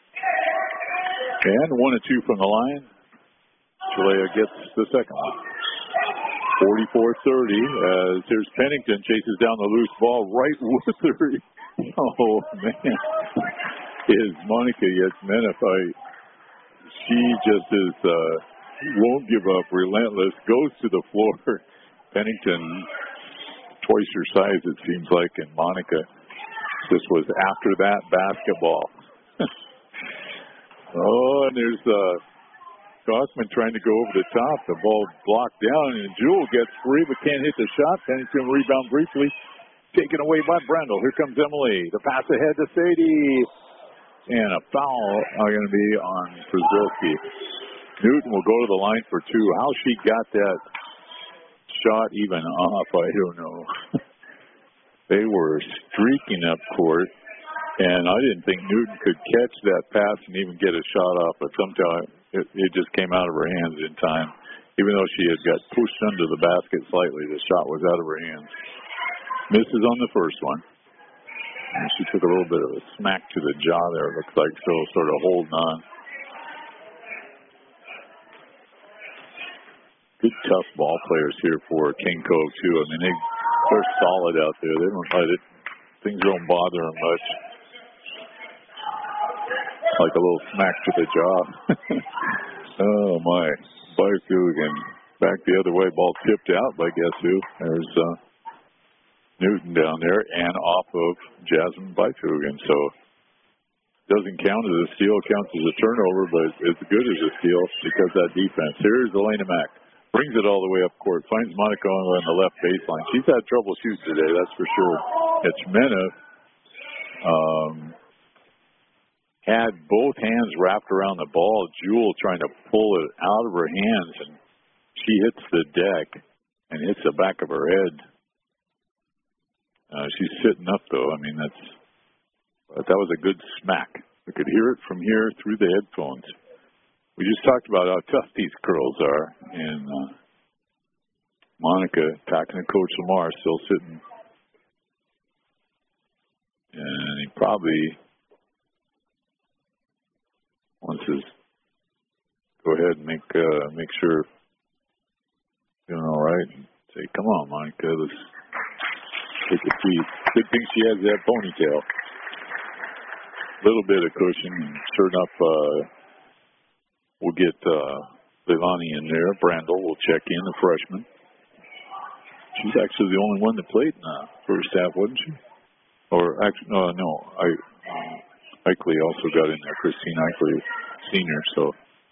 And one and two from the line. Jalea gets the second one. forty-four thirty as here's Pennington, chases down the loose ball right with her. Oh, man. Is Monica Yachmenov. She just is, uh, won't give up, relentless, goes to the floor. Pennington, twice her size, it seems like, and Monica just was after that basketball. Oh, and there's uh, Gossman trying to go over the top. The ball blocked down, and Jewell gets free but can't hit the shot. Then he's going to rebound briefly. Taken away by Brendel. Here comes Emily. The pass ahead to Sadie. And a foul are going to be on Przylski. Newton will go to the line for two. How she got that shot even off, I don't know. They were streaking up court, and I didn't think Newton could catch that pass and even get a shot off, but somehow it, it just came out of her hands in time. Even though she had got pushed under the basket slightly, the shot was out of her hands. Misses on the first one. And she took a little bit of a smack to the jaw there, it looks like, so sort of holding on. Good tough ball players here for King Cove, too. I mean, they, they're solid out there. They don't let it, things don't bother them much. Like a little smack to the jaw. Oh, my. Byfuglien back the other way. Ball tipped out by guess who? There's uh, Newton down there and off of Jasmine Byfuglien. So doesn't count as a steal, counts as a turnover, but it's good as a steal because that defense. Here's Elena Mack. Brings it all the way up court. Finds Monica on the left baseline. She's had trouble shooting today, that's for sure. Etchmena um, had both hands wrapped around the ball. Jewell trying to pull it out of her hands, and she hits the deck and hits the back of her head. Uh, she's sitting up, though. I mean, that's but that was a good smack. We could hear it from here through the headphones. We just talked about how tough these girls are, and uh, Monica talking to Coach Lamar, still sitting, and he probably wants to go ahead and make uh, make sure doing all right, and say, "Come on, Monica, let's take a seat." Good thing she has that ponytail, little bit of cushion, and sure enough. Uh, We'll get uh, Leilani in there. Brandel will check in, the freshman. She's actually the only one that played in the first half, wasn't she? Or actually, no, no. I, uh, Eichley also got in there. Christine Eichley, senior. So,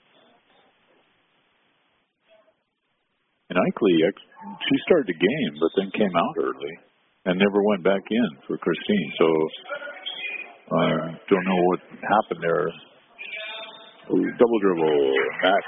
and Eichley, she started the game, but then came out early and never went back in for Christine. So, I uh, don't know what happened there. Ooh, double dribble. Matt,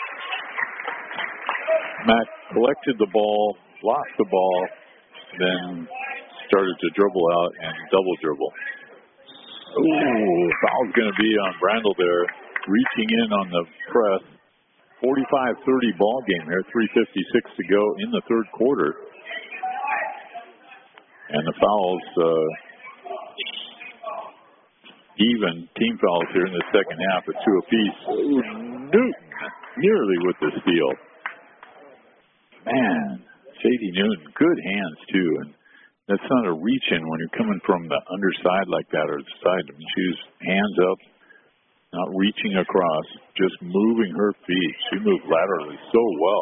Matt collected the ball, lost the ball, then started to dribble out and double dribble. Ooh, foul's going to be on Brandel there, reaching in on the press. forty-five thirty ball game here, three fifty-six to go in the third quarter. And the fouls, uh, even team fouls here in the second half at two apiece. Ooh, Newton nearly with the steal. Man, Sadie Newton, good hands too. And that's not a reach in when you're coming from the underside like that or the side. I mean, she's hands up, not reaching across, just moving her feet. She moved laterally so well.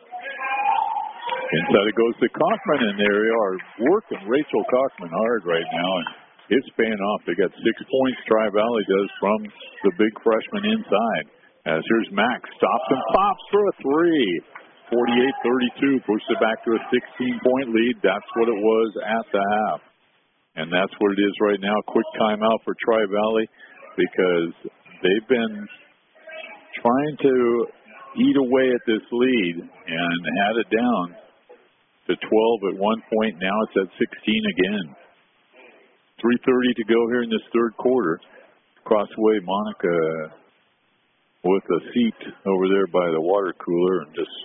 Inside it goes to Kaufman, and there they are working Rachel Kaufman hard right now. And it's paying off. They got six points, Tri-Valley does, from the big freshman inside. As here's Max, stops and pops for a three. forty-eight thirty-two, pushed it back to a sixteen-point lead. That's what it was at the half. And that's what it is right now. Quick timeout for Tri-Valley because they've been trying to eat away at this lead and had it down to twelve at one point. Now it's at sixteen again. three thirty to go here in this third quarter. Across the way, Monica with a seat over there by the water cooler and just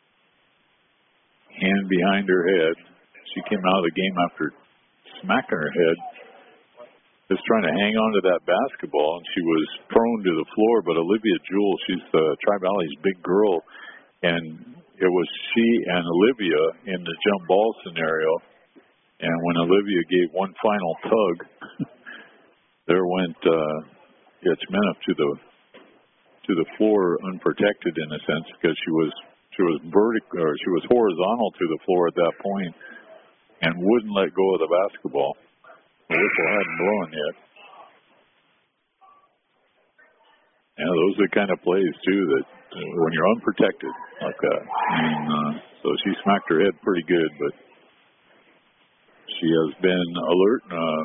hand behind her head. She came out of the game after smacking her head, just trying to hang on to that basketball, and she was prone to the floor. But Olivia Jewell, she's the Tri-Valley's big girl, and it was she and Olivia in the jump ball scenario. And when Olivia gave one final tug, there went uh, Etchmena up to the to the floor unprotected in a sense because she was she was vertical or she was horizontal to the floor at that point and wouldn't let go of the basketball. The whistle hadn't blown yet. Yeah, those are the kind of plays, too, that uh, when you're unprotected like that. And, uh, so she smacked her head pretty good, but she has been alert uh,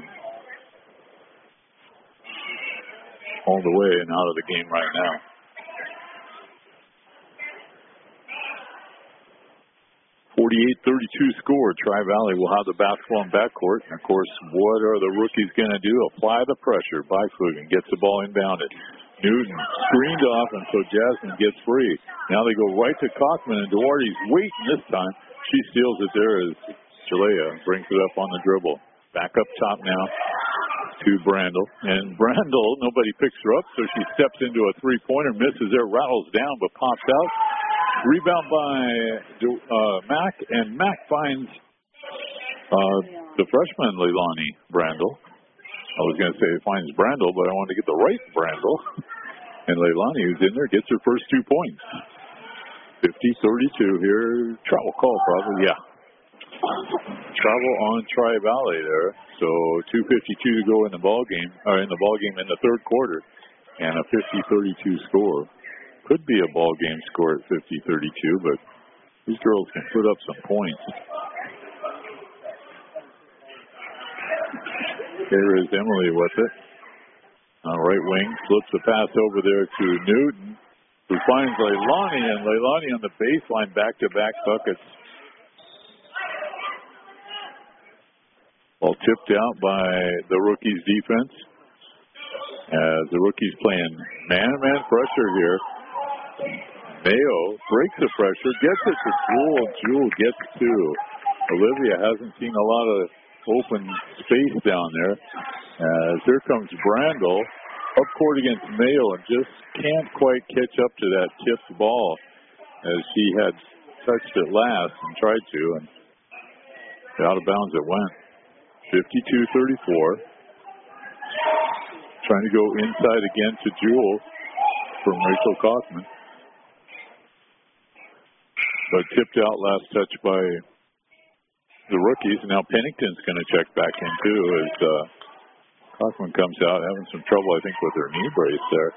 all the way and out of the game right now. forty-eight thirty-two score. Tri-Valley will have the basketball in backcourt. And, of course, what are the rookies going to do? Apply the pressure. Biflugen gets the ball inbounded. Newton screened off, and so Jasmine gets free. Now they go right to Cockman, and Duarte's waiting this time. She steals it there as Jalea brings it up on the dribble. Back up top now to Brandel. And Brandel, nobody picks her up, so she steps into a three-pointer, misses there, rattles down, but pops out. Rebound by uh, Mack, and Mack finds uh, the freshman, Leilani Brandel. I was going to say finds Brandel, but I wanted to get the right Brandel. And Leilani, who's in there, gets her first two points. fifty thirty-two here. Travel call, probably, yeah. Travel on Tri-Valley there. So two fifty-two to go in the ball game, or in the ball game in the third quarter, and a fifty thirty-two score. Could be a ball game score at fifty thirty-two, but these girls can put up some points. Here is Emily with it. On right wing, flips the pass over there to Newton, who finds Leilani, and Leilani on the baseline, back-to-back buckets. Ball tipped out by the rookies' defense. As the rookies playing man-to-man pressure here. Mayo breaks the pressure, gets it to Jewel. Jewel gets two. Olivia hasn't seen a lot of open space down there. As here comes Brandel up court against Mayo and just can't quite catch up to that tipped ball as she had touched it last and tried to, and out of bounds it went. fifty-two thirty-four. Trying to go inside again to Jewel from Rachel Kaufman. But tipped out last touch by the rookies. And now Pennington's going to check back in too as uh, Kaufman comes out having some trouble, I think, with her knee brace there.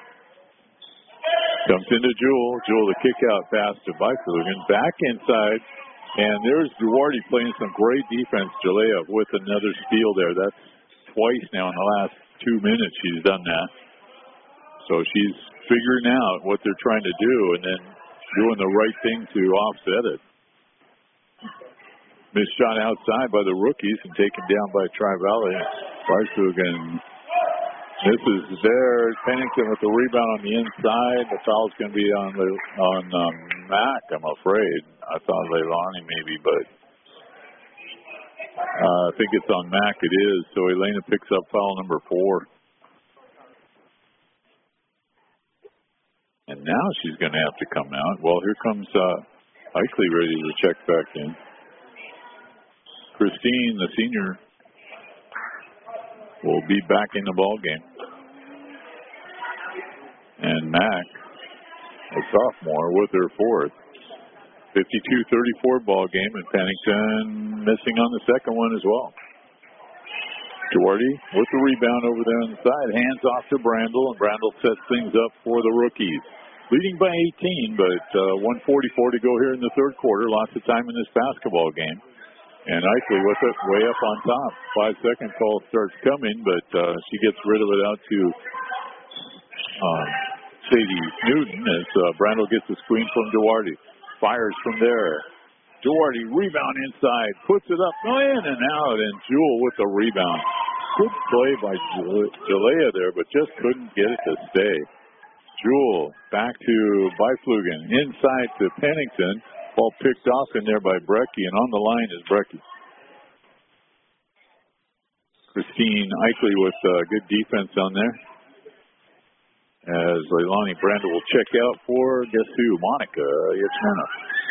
Comes into Jewel. Jewel the kick out pass to Biflugen. Back inside. And there's Duarte playing some great defense. Jalea with another steal there. That's twice now in the last two minutes she's done that. So she's figuring out what they're trying to do and then doing the right thing to offset it. Missed shot outside by the rookies and taken down by Tri-Valley. Biflugen misses there. Pennington with the rebound on the inside. The foul's going to be on the, on um, Mack, I'm afraid. I thought Leilani maybe, but uh, I think it's on Mack. It is. So Elena picks up foul number four. And now she's going to have to come out. Well, here comes uh, Eichley ready to check back in. Christine, the senior, will be back in the ball game. And Mack, a sophomore, with her fourth. fifty-two thirty-four ball game, and Pennington missing on the second one as well. Duarte with the rebound over there on the side. Hands off to Brandel, and Brandel sets things up for the rookies. Leading by eighteen, but uh, one forty-four to go here in the third quarter. Lots of time in this basketball game. And Eichley with it way up on top. Five-second call starts coming, but uh, she gets rid of it out to um, Sadie Newton as uh, Brandel gets the screen from Duarte. Fires from there. Duarte rebound inside, puts it up, in and out, and Jewel with the rebound. Good play by Jalea there, but just couldn't get it to stay. Jewel back to Biflugen, inside to Pennington. Ball picked off in there by Brecky, and on the line is Brecky. Christine Eichley with uh, good defense on there. As Leilani Brandel will check out for, guess who? Monica Yachmena.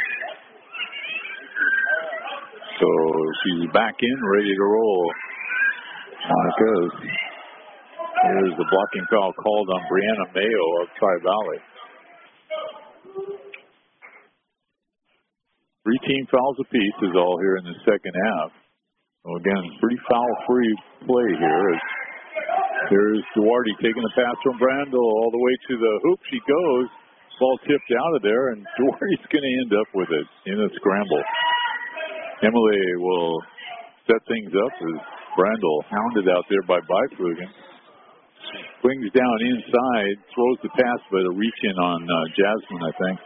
So she's back in, ready to roll. Monica's. Here's the blocking foul called on Brianna Mayo of Tri-Valley. Three team fouls apiece is all here in the second half. So again, pretty foul-free play here as Here's Duarte taking the pass from Brandel all the way to the hoop. She goes. Ball tipped out of there, and Duarte's going to end up with it in a scramble. Emily will set things up as Brandel hounded out there by Beifrugen. Swings down inside, throws the pass, but a reach in on uh, Jasmine, I think.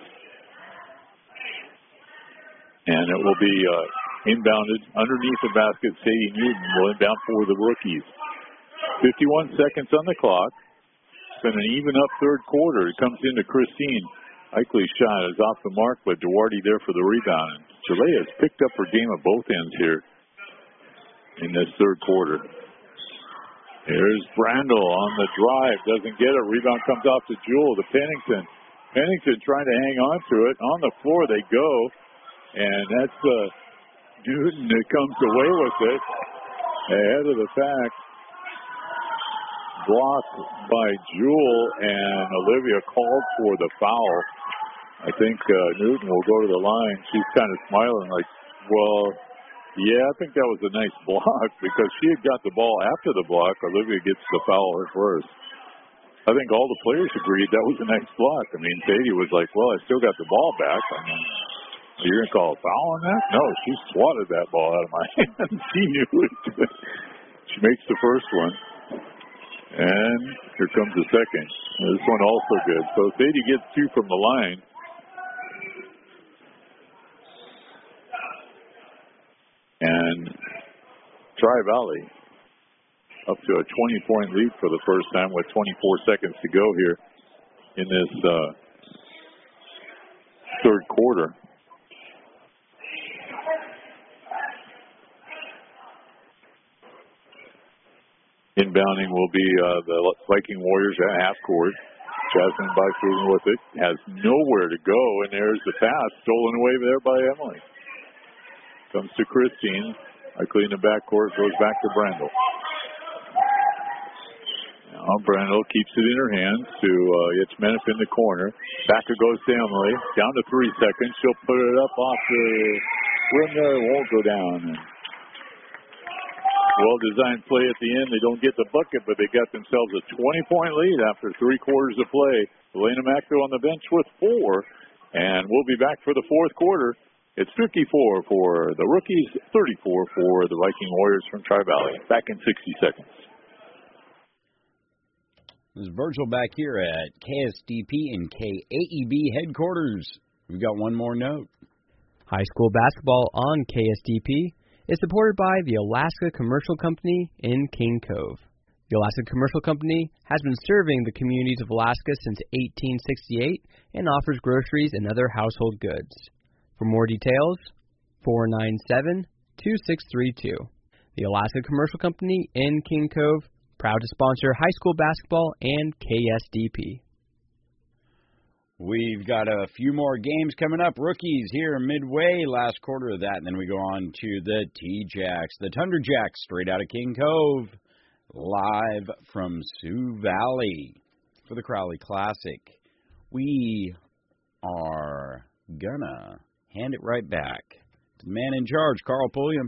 And it will be uh, inbounded underneath the basket. Sadie Newton will inbound for the rookies. fifty-one seconds on the clock. It's been an even up third quarter. It comes into Christine. Eichley's shot is off the mark, but Duarte there for the rebound. And Chile has picked up her game at both ends here in this third quarter. Here's Brandel on the drive. Doesn't get it. Rebound comes off to Jewel to Pennington. Pennington trying to hang on to it. On the floor they go. And that's uh, Newton that comes away with it. Ahead of the pack. Blocked by Jewel, and Olivia called for the foul. I think uh, Newton will go to the line. She's kind of smiling like, well, yeah, I think that was a nice block because she had got the ball after the block. Olivia gets the foul her first. I think all the players agreed that was a nice block. I mean, Sadie was like, well, I still got the ball back. I mean, you're going to call a foul on that? No, she swatted that ball out of my hand. She knew it. She makes the first one. And here comes the second. This one also good. So Sadie gets two from the line. And Tri-Valley up to a twenty-point lead for the first time with twenty-four seconds to go here in this uh, third quarter. Inbounding will be uh, the Viking Warriors at half court. Jasmine Beifrugen with it. Has nowhere to go, and there's the pass stolen away there by Emily. Comes to Christine. Eichley in the backcourt, goes back to Brandel. Now Brandel keeps it in her hands to uh, Yachmenef in the corner. Back it goes to Emily. Down to three seconds. She'll put it up off the rim there. It won't go down. Well-designed play at the end. They don't get the bucket, but they got themselves a twenty-point lead after three quarters of play. Elena Macdo on the bench with four, and we'll be back for the fourth quarter. It's fifty-four for the rookies, thirty-four for the Viking Warriors from Tri-Valley. Back in sixty seconds. This is Virgil back here at K S D P and K A E B headquarters. We've got one more note. High school basketball on K S D P is supported by the Alaska Commercial Company in King Cove. The Alaska Commercial Company has been serving the communities of Alaska since eighteen sixty-eight and offers groceries and other household goods. For more details, four nine seven, two six three two. The Alaska Commercial Company in King Cove, proud to sponsor high school basketball and K S D P. We've got a few more games coming up. Rookies here midway, last quarter of that, and then we go on to the T-Jacks, the Tundra Jacks, straight out of King Cove, live from Sioux Valley for the Crowley Classic. We are gonna hand it right back to the man in charge, Carl Pulliam.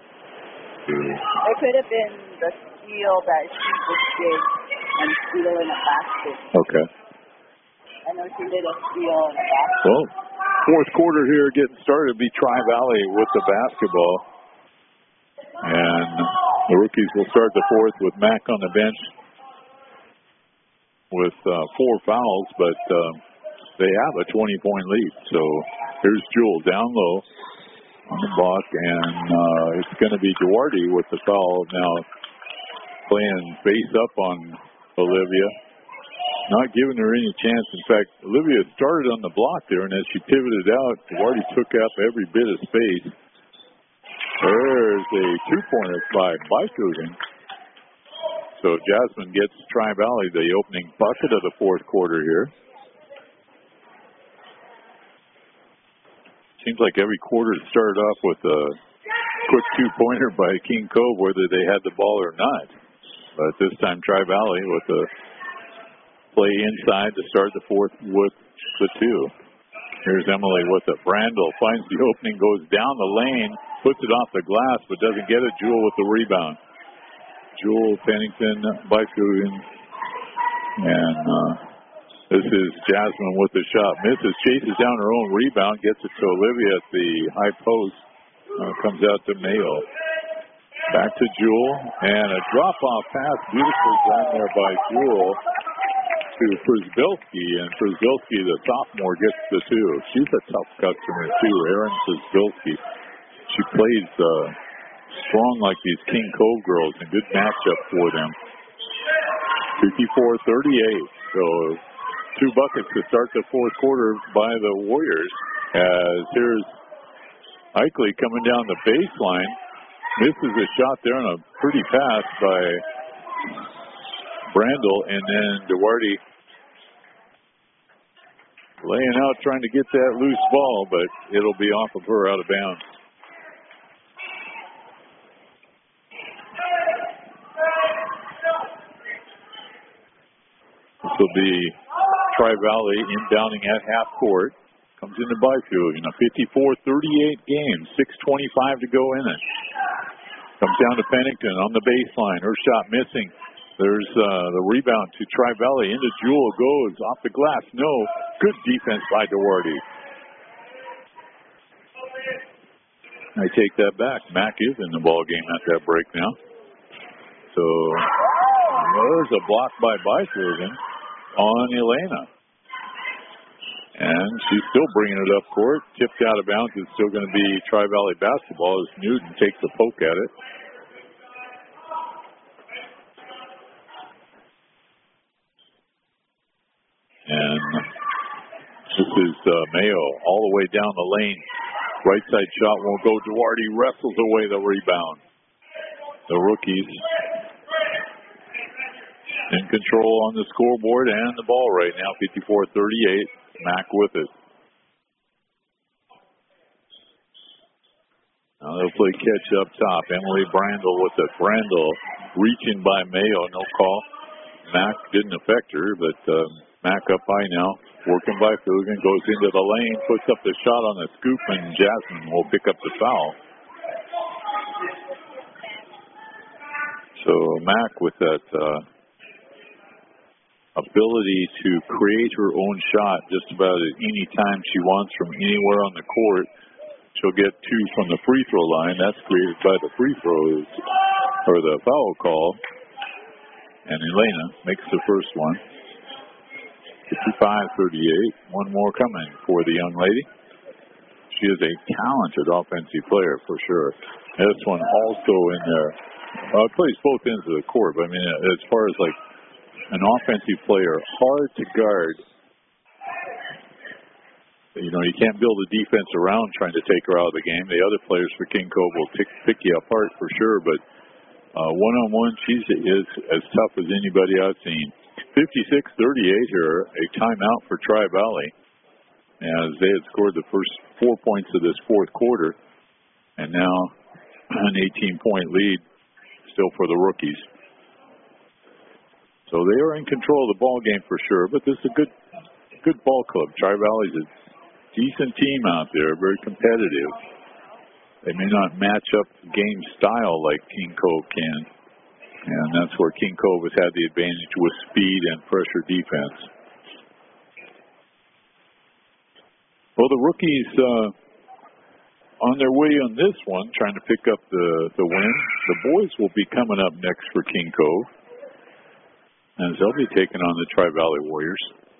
It could have been the steal that she just did and steal in a basket. Okay. I know she did a steal in a basket. Well, fourth quarter here getting started. It'll be Tri-Valley with the basketball. And the rookies will start the fourth with Mack on the bench with uh, four fouls, but uh, they have a twenty-point lead. So here's Jewel down low on the block, and uh, it's going to be Duarte with the foul now playing face up on Olivia. Not giving her any chance. In fact, Olivia started on the block there, and as she pivoted out, Duarte took up every bit of space. There's a two-pointer by Beifrugen. So Jasmine gets Tri-Valley the opening bucket of the fourth quarter here. Seems like every quarter started off with a quick two-pointer by King Cove, whether they had the ball or not. But this time Tri-Valley with the play inside to start the fourth with the two. Here's Emily with it. Brandel finds the opening, goes down the lane, puts it off the glass, but doesn't get it. Jewel with the rebound. Jewel Pennington, Byfuglien, and uh, this is Jasmine with the shot. Misses, chases down her own rebound, gets it to Olivia at the high post. Uh, comes out to Mayo. Back to Jewel, and a drop-off pass beautifully done there by Jewel to Przbilski, and Przbilski, the sophomore, gets the two. She's a tough customer, too, Erin Przbilski. She plays uh, strong like these King Cove girls, and good matchup for them. fifty-four thirty-eight, so two buckets to start the fourth quarter by the Warriors, as here's Eichley coming down the baseline. Misses a shot there on a pretty pass by Brandel, and then Duarte laying out trying to get that loose ball, but it'll be off of her, out of bounds. This will be Tri-Valley inbounding at half court. Comes into Byfield in a fifty-four thirty-eight game, six twenty-five to go in it. Comes down to Pennington on the baseline. Her shot missing. There's uh, the rebound to Tri-Valley. Into Jewel goes. Off the glass. No. Good defense by Duarte. I take that back. Mack is in the ball game at that break now. So there's a block by Byfield on Elena. And she's still bringing it up court. Tipped out of bounds. It's still going to be Tri-Valley basketball as Newton takes a poke at it. And this is uh, Mayo all the way down the lane. Right side shot won't go. Duarte wrestles away the rebound. The rookies in control on the scoreboard and the ball right now, fifty-four thirty-eight. Mack with it. Now they'll play catch up top. Emily Brandel with it. Brandel reaching by Mayo, no call. Mack didn't affect her, but uh, Mack up high now. Working by Fugan, goes into the lane, puts up the shot on the scoop, and Jasmine will pick up the foul. So Mack with that uh, ability to create her own shot just about at any time she wants from anywhere on the court. She'll get two from the free throw line. That's created by the free throws or the foul call. And Elena makes the first one. fifty-five thirty-eight. One more coming for the young lady. She is a talented offensive player for sure. This one also in there. Uh, plays both ends of the court, but I mean, as far as like an offensive player, hard to guard. You know, you can't build a defense around trying to take her out of the game. The other players for King Cove will pick, pick you apart for sure, but uh, one-on-one, she is as tough as anybody I've seen. fifty-six thirty-eight here, a timeout for Tri-Valley, as they had scored the first four points of this fourth quarter, and now an eighteen-point lead still for the rookies. So they are in control of the ball game for sure, but this is a good good ball club. Tri-Valley's a decent team out there, very competitive. They may not match up game style like King Cove can, and that's where King Cove has had the advantage with speed and pressure defense. Well, the rookies uh, on their way on this one, trying to pick up the, the win. The boys will be coming up next for King Cove, as they'll be taking on the Tri-Valley Warriors.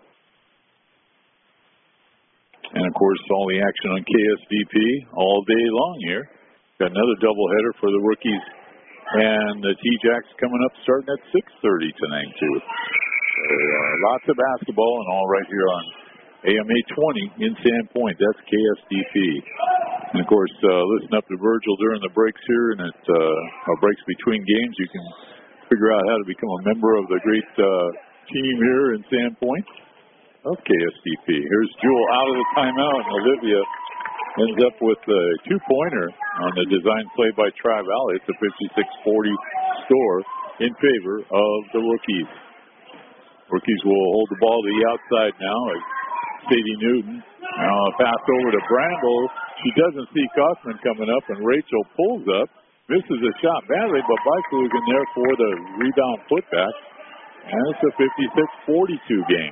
And, of course, all the action on K S V P all day long here. Got another doubleheader for the rookies. And the T-Jacks coming up starting at six thirty tonight, too. So, uh, lots of basketball and all right here on A M eight twenty in Sandpoint. That's K S D P. And, of course, uh, listen up to Virgil during the breaks here and at uh, or breaks between games. You can figure out how to become a member of the great uh, team here in Sandpoint of K S D P. Here's Jewel out of the timeout, and Olivia ends up with a two-pointer on the design play by Tri-Valley. It's a fifty-six forty score in favor of the rookies. Rookies will hold the ball to the outside now as Sadie Newton. Now a pass over to Brandel. She doesn't see Kaufman coming up, and Rachel pulls up misses a shot badly, but Biflugen there for the rebound putback. And it's a fifty-six forty-two game.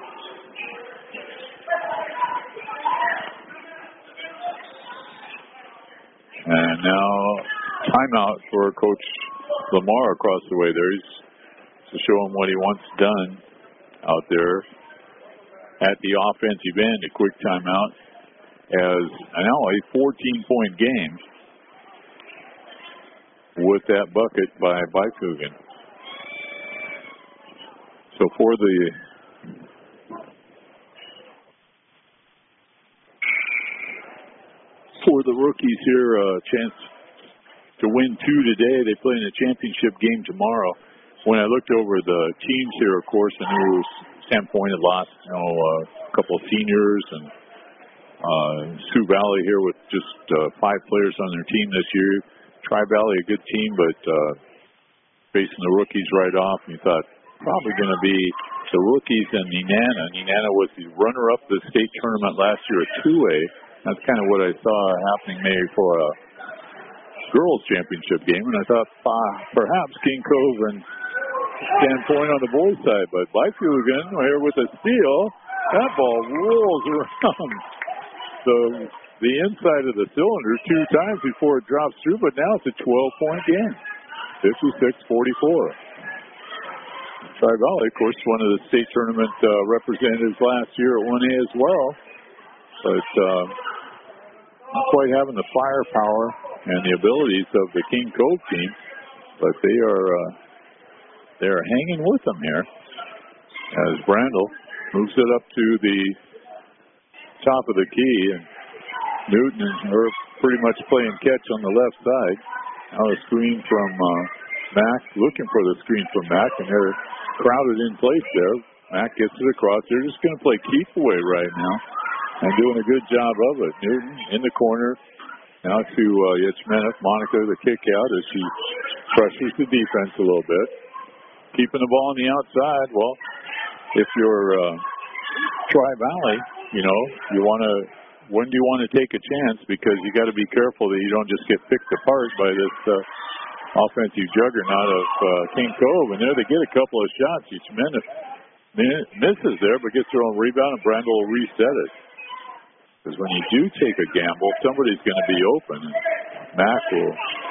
And now timeout for Coach Lamar across the way there. He's to show him what he wants done out there at the offensive end. A quick timeout as now a fourteen-point game with that bucket by Biflugen. So for the for the rookies here, a uh, chance to win two today. They play in a championship game tomorrow. When I looked over the teams here, of course, I knew Sandpoint had lost, you know, uh, a couple of seniors, and uh, Sioux Valley here with just uh, five players on their team this year. Tri-Valley, a good team, but uh, facing the rookies right off, and you thought probably going to be the rookies and Nenana. Nenana was the runner-up the state tournament last year at two A. That's kind of what I saw happening maybe for a girls' championship game, and I thought uh, perhaps King Cove and Sandpoint on the boys' side, but Biflugen here with a steal. That ball rolls around the the inside of the cylinder two times before it drops through, but now it's a twelve-point game, fifty-six forty-four. Tri-Valley, of course, one of the state tournament uh, representatives last year at one A as well, but uh, not quite having the firepower and the abilities of the King Cove team, but they are uh, they are hanging with them here as Brandel moves it up to the top of the key, and Newton and her pretty much playing catch on the left side. Now a screen from uh, Mack, looking for the screen from Mack, and they're crowded in place there. Mack gets it across. They're just going to play keep away right now and doing a good job of it. Newton in the corner. Now to uh, Yachmenov. Monica, the kick out as she pressures the defense a little bit. Keeping the ball on the outside. Well, if you're uh, Tri-Valley, you know, you want to, when do you want to take a chance? Because you got to be careful that you don't just get picked apart by this uh, offensive juggernaut of uh, King Cove. And there they get a couple of shots. Yachmenov misses there, but gets her own rebound, and Brandel will reset it. Because when you do take a gamble, somebody's going to be open. Mack will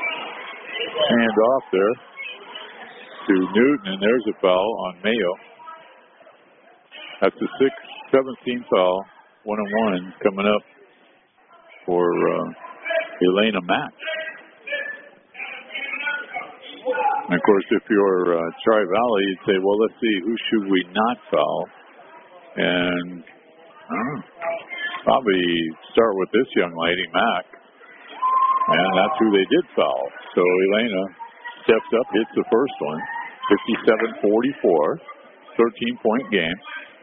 hand off there to Newton, and there's a foul on Mayo. That's the sixth, seventh team foul, one and one coming up for uh, Elena Mack. And of course, if you're uh, Tri-Valley, you'd say, well, let's see, who should we not foul? And I don't know, probably start with this young lady, Mack. And that's who they did foul. So Elena steps up, hits the first one, fifty-seven forty-four, thirteen-point game.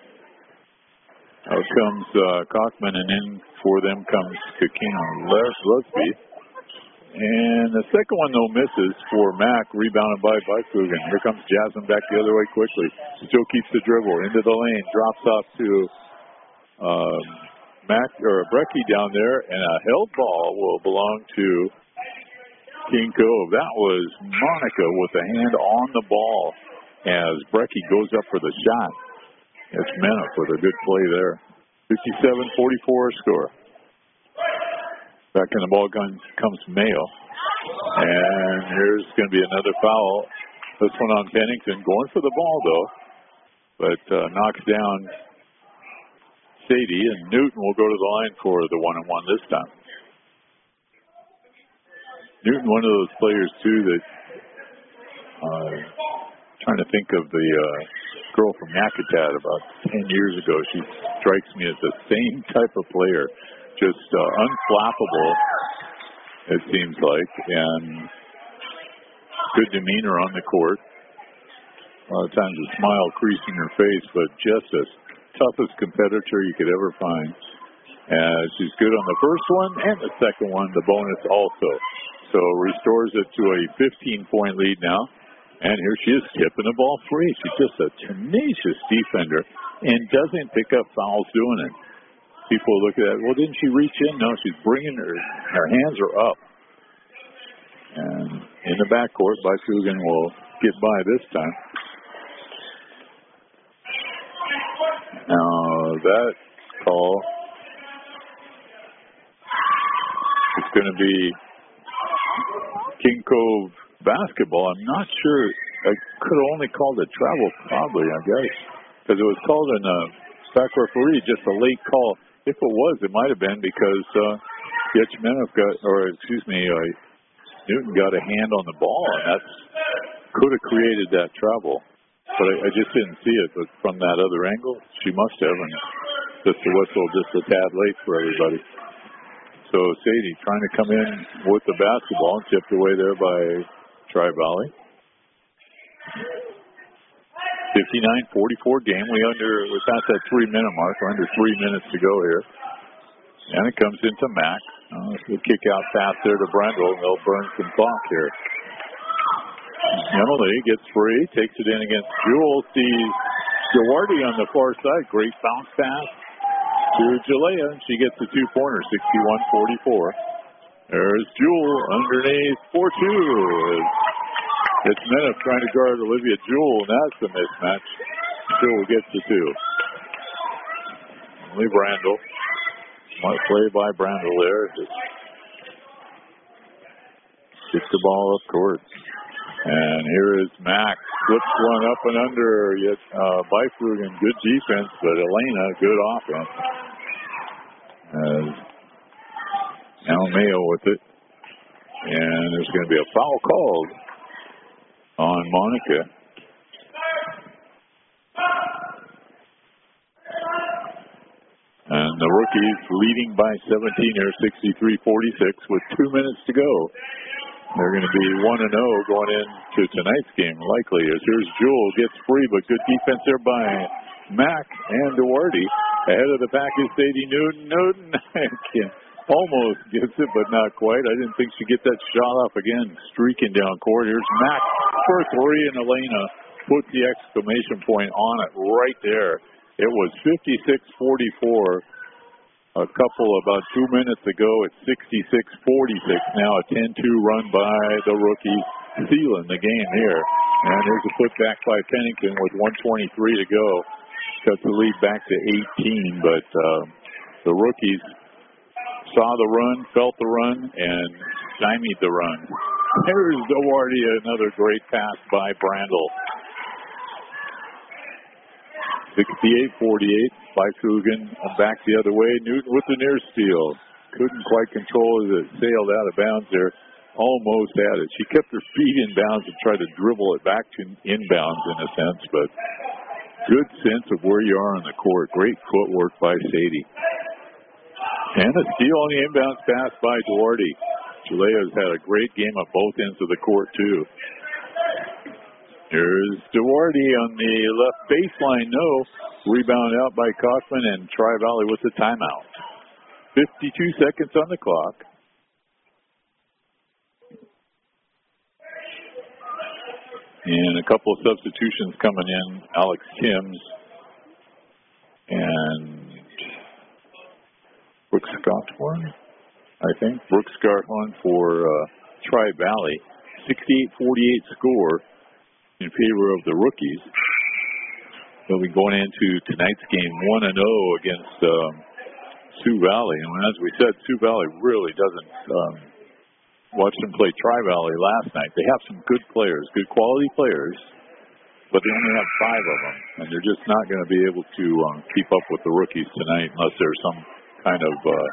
Out comes uh, Cockman, and in for them comes Kakina Lesby. And the second one, though, misses for Mack, rebounded by Biflugen. Here comes Jasmine back the other way quickly. Still keeps the dribble into the lane, drops off to uh, Mack or Brecky down there, and a held ball will belong to King Cove. That was Monica with a hand on the ball as Brecky goes up for the shot. It's Mena with a good play there. fifty-seven forty-four score. Back in the ball gun comes Mayo. And here's going to be another foul. This one on Pennington. Going for the ball, though. But uh, knocks down Sadie. And Newton will go to the line for the one and one this time. Newton, one of those players, too, that uh, trying to think of the uh, girl from Yakutat about ten years ago. She strikes me as the same type of player. Just uh, unflappable, it seems like, and good demeanor on the court. A lot of times a smile creasing her face, but just as toughest competitor you could ever find. Uh, she's good on the first one and the second one, the bonus also. So restores it to a fifteen-point lead now. And here she is tipping the ball free. She's just a tenacious defender and doesn't pick up fouls doing it. People look at that. Well, didn't she reach in? No, she's bringing her. Her hands are up. And in the backcourt, Biflugan will get by this time. Now, that call is going to be King Cove basketball. I'm not sure. I could have only called it travel, probably, I guess, because it was called in a back referee, just a late call. If it was, it might have been because uh, Yetchmenov got, or excuse me, uh, Newton got a hand on the ball, and that could have created that travel. But I, I just didn't see it. But from that other angle, she must have, and just the whistle just a tad late for everybody. So Sadie trying to come in with the basketball, tipped away there by Tri-Valley. fifty-nine forty-four game. We under we're past that three minute mark. We're under three minutes to go here. And it comes into Mac. Uh, we'll kick out fast there to Brendel, and they'll burn some clock here. Emily gets free, takes it in against Jewel. Sees Duarte on the far side. Great bounce pass to Jalea. She gets the two-pointer, sixty-one forty-four. There's Jewel underneath four two. It's Menoff trying to guard Olivia Jewel, and that's a mismatch. Jewel gets the two. Only Brandel. Smart play by Brandel there. Just gets the ball up court. And here is Mac. Flips one up and under. Yet uh, Biflugan, good defense, but Elena, good offense. As now Mayo with it. And there's going to be a foul called on Monica. And the rookies leading by seventeen here, sixty-three forty-six, with two minutes to go. They're going to be one and oh going into tonight's game, likely. As here's Jewel, gets free, but good defense there by Mac and Duarte. Ahead of the pack is Sadie Newton. Newton almost gets it, but not quite. I didn't think she'd get that shot off again, streaking down court. Here's Mac for three, and Elena puts the exclamation point on it right there. It was fifty-six forty-four. A couple about two minutes ago, it's sixty-six forty-six. Now a ten two run by the rookies, sealing the game here. And here's a putback by Pennington with one twenty-three to go. Cuts the lead back to eighteen, but uh, the rookies saw the run, felt the run, and stymied the run. Here's Duarte, another great pass by Brandel. sixty-eight forty-eight. Biflugan back the other way. Newton with the near steal. Couldn't quite control it. It sailed out of bounds there. Almost had it. She kept her feet in bounds and tried to dribble it back to inbounds in a sense, but good sense of where you are on the court. Great footwork by Sadie. And a steal on the inbounds pass by Duarte. Julea's had a great game at both ends of the court, too. Here's Duarte on the left baseline. No. Rebound out by Kaufman, and Tri-Valley with the timeout. fifty-two seconds on the clock. And a couple of substitutions coming in. Alex Timms and Brooks Scotthorn, I think. Brooks Scotthorn for uh, Tri-Valley. sixty-eight forty-eight score in favor of the rookies. They'll be going into tonight's game one and oh against um, Sioux Valley. And as we said, Sioux Valley really doesn't um, watch them play Tri-Valley last night. They have some good players, good quality players, but they only have five of them. And they're just not going to be able to um, keep up with the rookies tonight unless there's some kind of uh,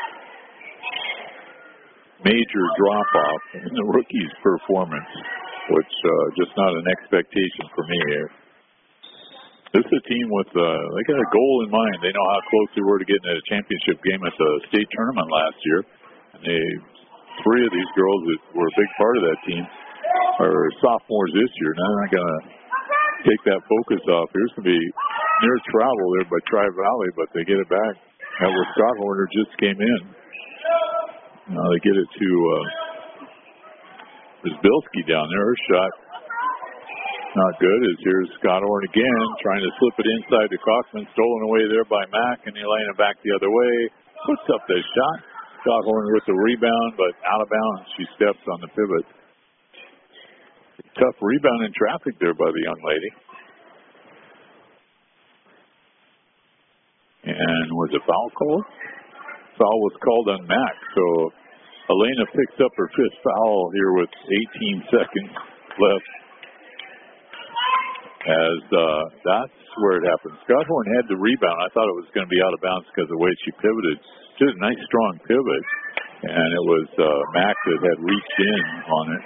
major drop-off in the rookies' performance, which uh, just not an expectation for me here. This is a team with, uh, they got a goal in mind. They know how close they were to getting a championship game at the state tournament last year. And they, three of these girls that were a big part of that team are sophomores this year. Now they're not going to take that focus off. Here's going to be near travel there by Tri-Valley, but they get it back. That was Scott Horner just came in. Now they get it to uh, Bilski down there. Her shot not good. As here's Scott Horn again, trying to slip it inside to Kaufman. Stolen away there by Mack, and Elena back the other way. Puts up the shot. Scott Horn with the rebound, but out of bounds. She steps on the pivot. tough rebound in traffic there by the young lady. And was a foul called? Foul was called on Mac. So Elena picks up her fifth foul here with eighteen seconds left. As uh, that's where it happened. Scott Horn had the rebound. I thought it was going to be out of bounds because of the way she pivoted. She did a nice, strong pivot. And it was uh, Mac that had reached in on it.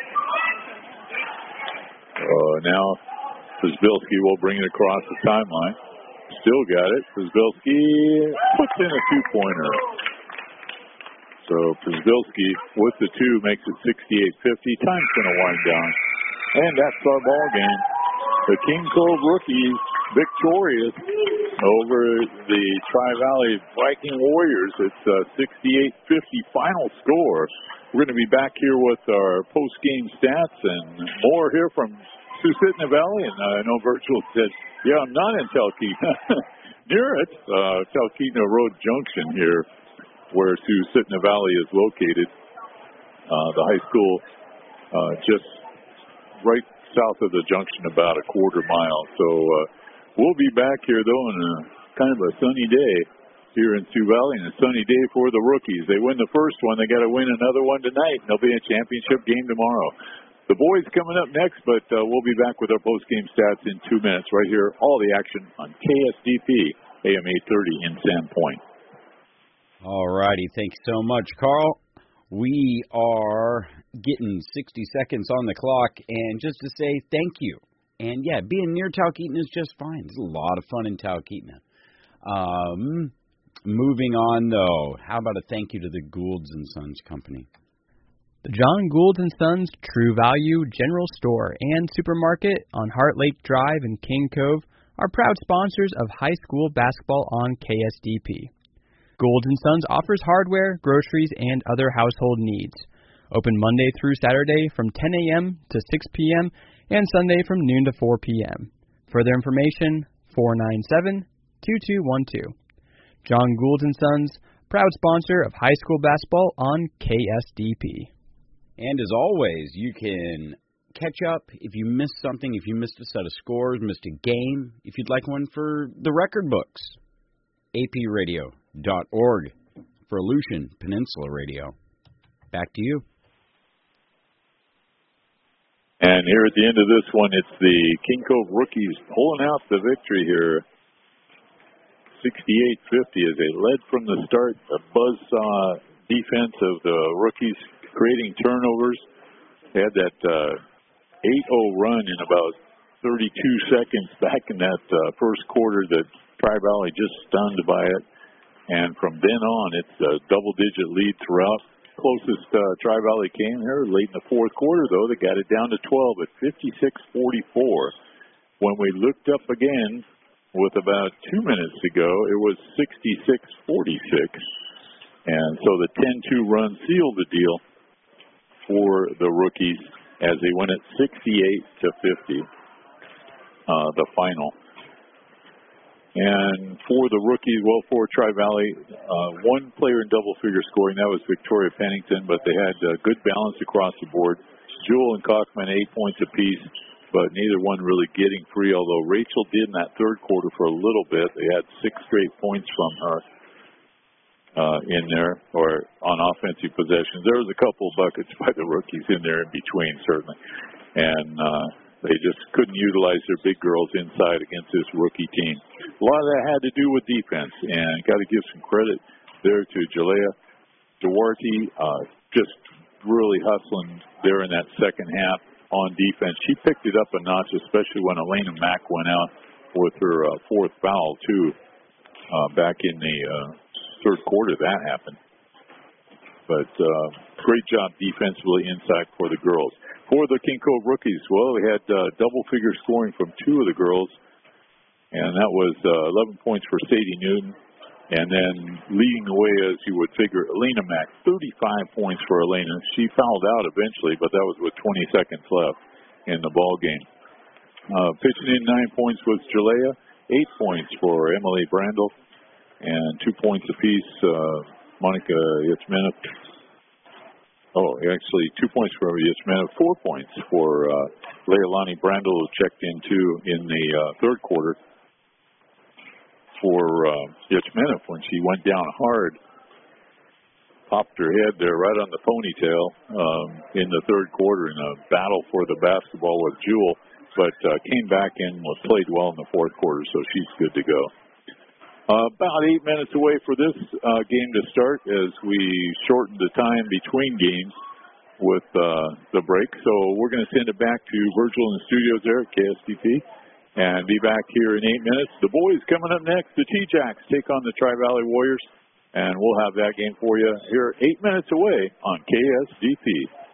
Uh, now, Przybylski will bring it across the timeline. Still got it. Przybylski puts in a two-pointer. So Przybylski with the two makes it sixty-eight fifty. Time's going to wind down. And that's our ball game. The King Cove Rookies victorious over the Tri-Valley Viking Warriors. It's a sixty-eight fifty final score. We're going to be back here with our post-game stats and more here from Susitna Valley. And uh, I know Virtual said, yeah, I'm not in Talkeetna. Near it, uh, Talkeetna Road Junction here, where Susitna Valley is located. Uh, the high school uh, just right south of the junction, about a quarter mile. So uh, we'll be back here, though, on a kind of a sunny day here in Sioux Valley, and a sunny day for the rookies. They win the first one. They got to win another one tonight, and there'll be a championship game tomorrow. The boys coming up next, but uh, we'll be back with our post-game stats in two minutes right here. All the action on K S D P, A M eight thirty in Sandpoint. All righty. Thanks so much, Carl. We are getting sixty seconds on the clock, and just to say thank you. And, yeah, being near Talkeetna is just fine. It's a lot of fun in Talkeetna. Um, moving on, though, how about a thank you to the Goulds and Sons Company? The John Gould and Sons True Value General Store and Supermarket on Heart Lake Drive in King Cove are proud sponsors of high school basketball on K S D P. Gould and Sons offers hardware, groceries, and other household needs. Open Monday through Saturday from ten a.m. to six p.m. and Sunday from noon to four p.m. Further information, four nine seven, two two one two. John Gould and Sons, proud sponsor of high school basketball on K S D P. And as always, you can catch up if you missed something, if you missed a set of scores, missed a game, if you'd like one for the record books. A P radio dot org for Aleutian Peninsula Radio. Back to you. And here at the end of this one, it's the King Cove Rookies pulling out the victory here. sixty-eight fifty as they led from the start. A buzzsaw defense of the rookies creating turnovers. They had that uh, eight oh run in about thirty-two seconds back in that uh, first quarter that Tri-Valley just stunned by it. And from then on, it's a double-digit lead throughout. Closest uh, Tri-Valley came here late in the fourth quarter, though. They got it down to twelve at fifty-six forty-four. When we looked up again with about two minutes to go, it was sixty-six forty-six. And so the ten two run sealed the deal for the rookies as they went at sixty-eight to fifty, uh, the final. And for the rookies, well, for Tri-Valley, uh, one player in double-figure scoring, that was Victoria Pennington, but they had uh, good balance across the board. Jewel and Cockman, eight points apiece, but neither one really getting free, although Rachel did in that third quarter for a little bit. They had six straight points from her uh, in there, or on offensive possessions. There was a couple of buckets by the rookies in there in between, certainly. And uh, they just couldn't utilize their big girls inside against this rookie team. A lot of that had to do with defense, and got to give some credit there to Jalea Duarte, uh, just really hustling there in that second half on defense. She picked it up a notch, especially when Elena Mack went out with her uh, fourth foul, too, uh, back in the uh, third quarter that happened. But uh, great job defensively inside for the girls. For the King Cove rookies, well, they had uh, double-figure scoring from two of the girls, and that was uh, eleven points for Sadie Newton. And then leading the way, as you would figure, Elena Mack, thirty-five points for Elena. She fouled out eventually, but that was with twenty seconds left in the ball game. Uh, pitching in nine points was Jalea, eight points for Emily Brandel, and two points apiece, uh, Monica Yachmena. Oh, actually, two points for Yachmena, four points for uh, Leilani Brandel, who checked in too in the uh, third quarter for uh, Yachmena when she went down hard. Popped her head there right on the ponytail um, in the third quarter in a battle for the basketball with Jewel, but uh, came back and was played well in the fourth quarter, so she's good to go. Uh, about eight minutes away for this uh, game to start as we shorten the time between games with uh, the break. So we're going to send it back to Virgil in the studios there at K S T P and be back here in eight minutes. The boys coming up next, the T-Jacks take on the Tri-Valley Warriors, and we'll have that game for you here eight minutes away on K S D P.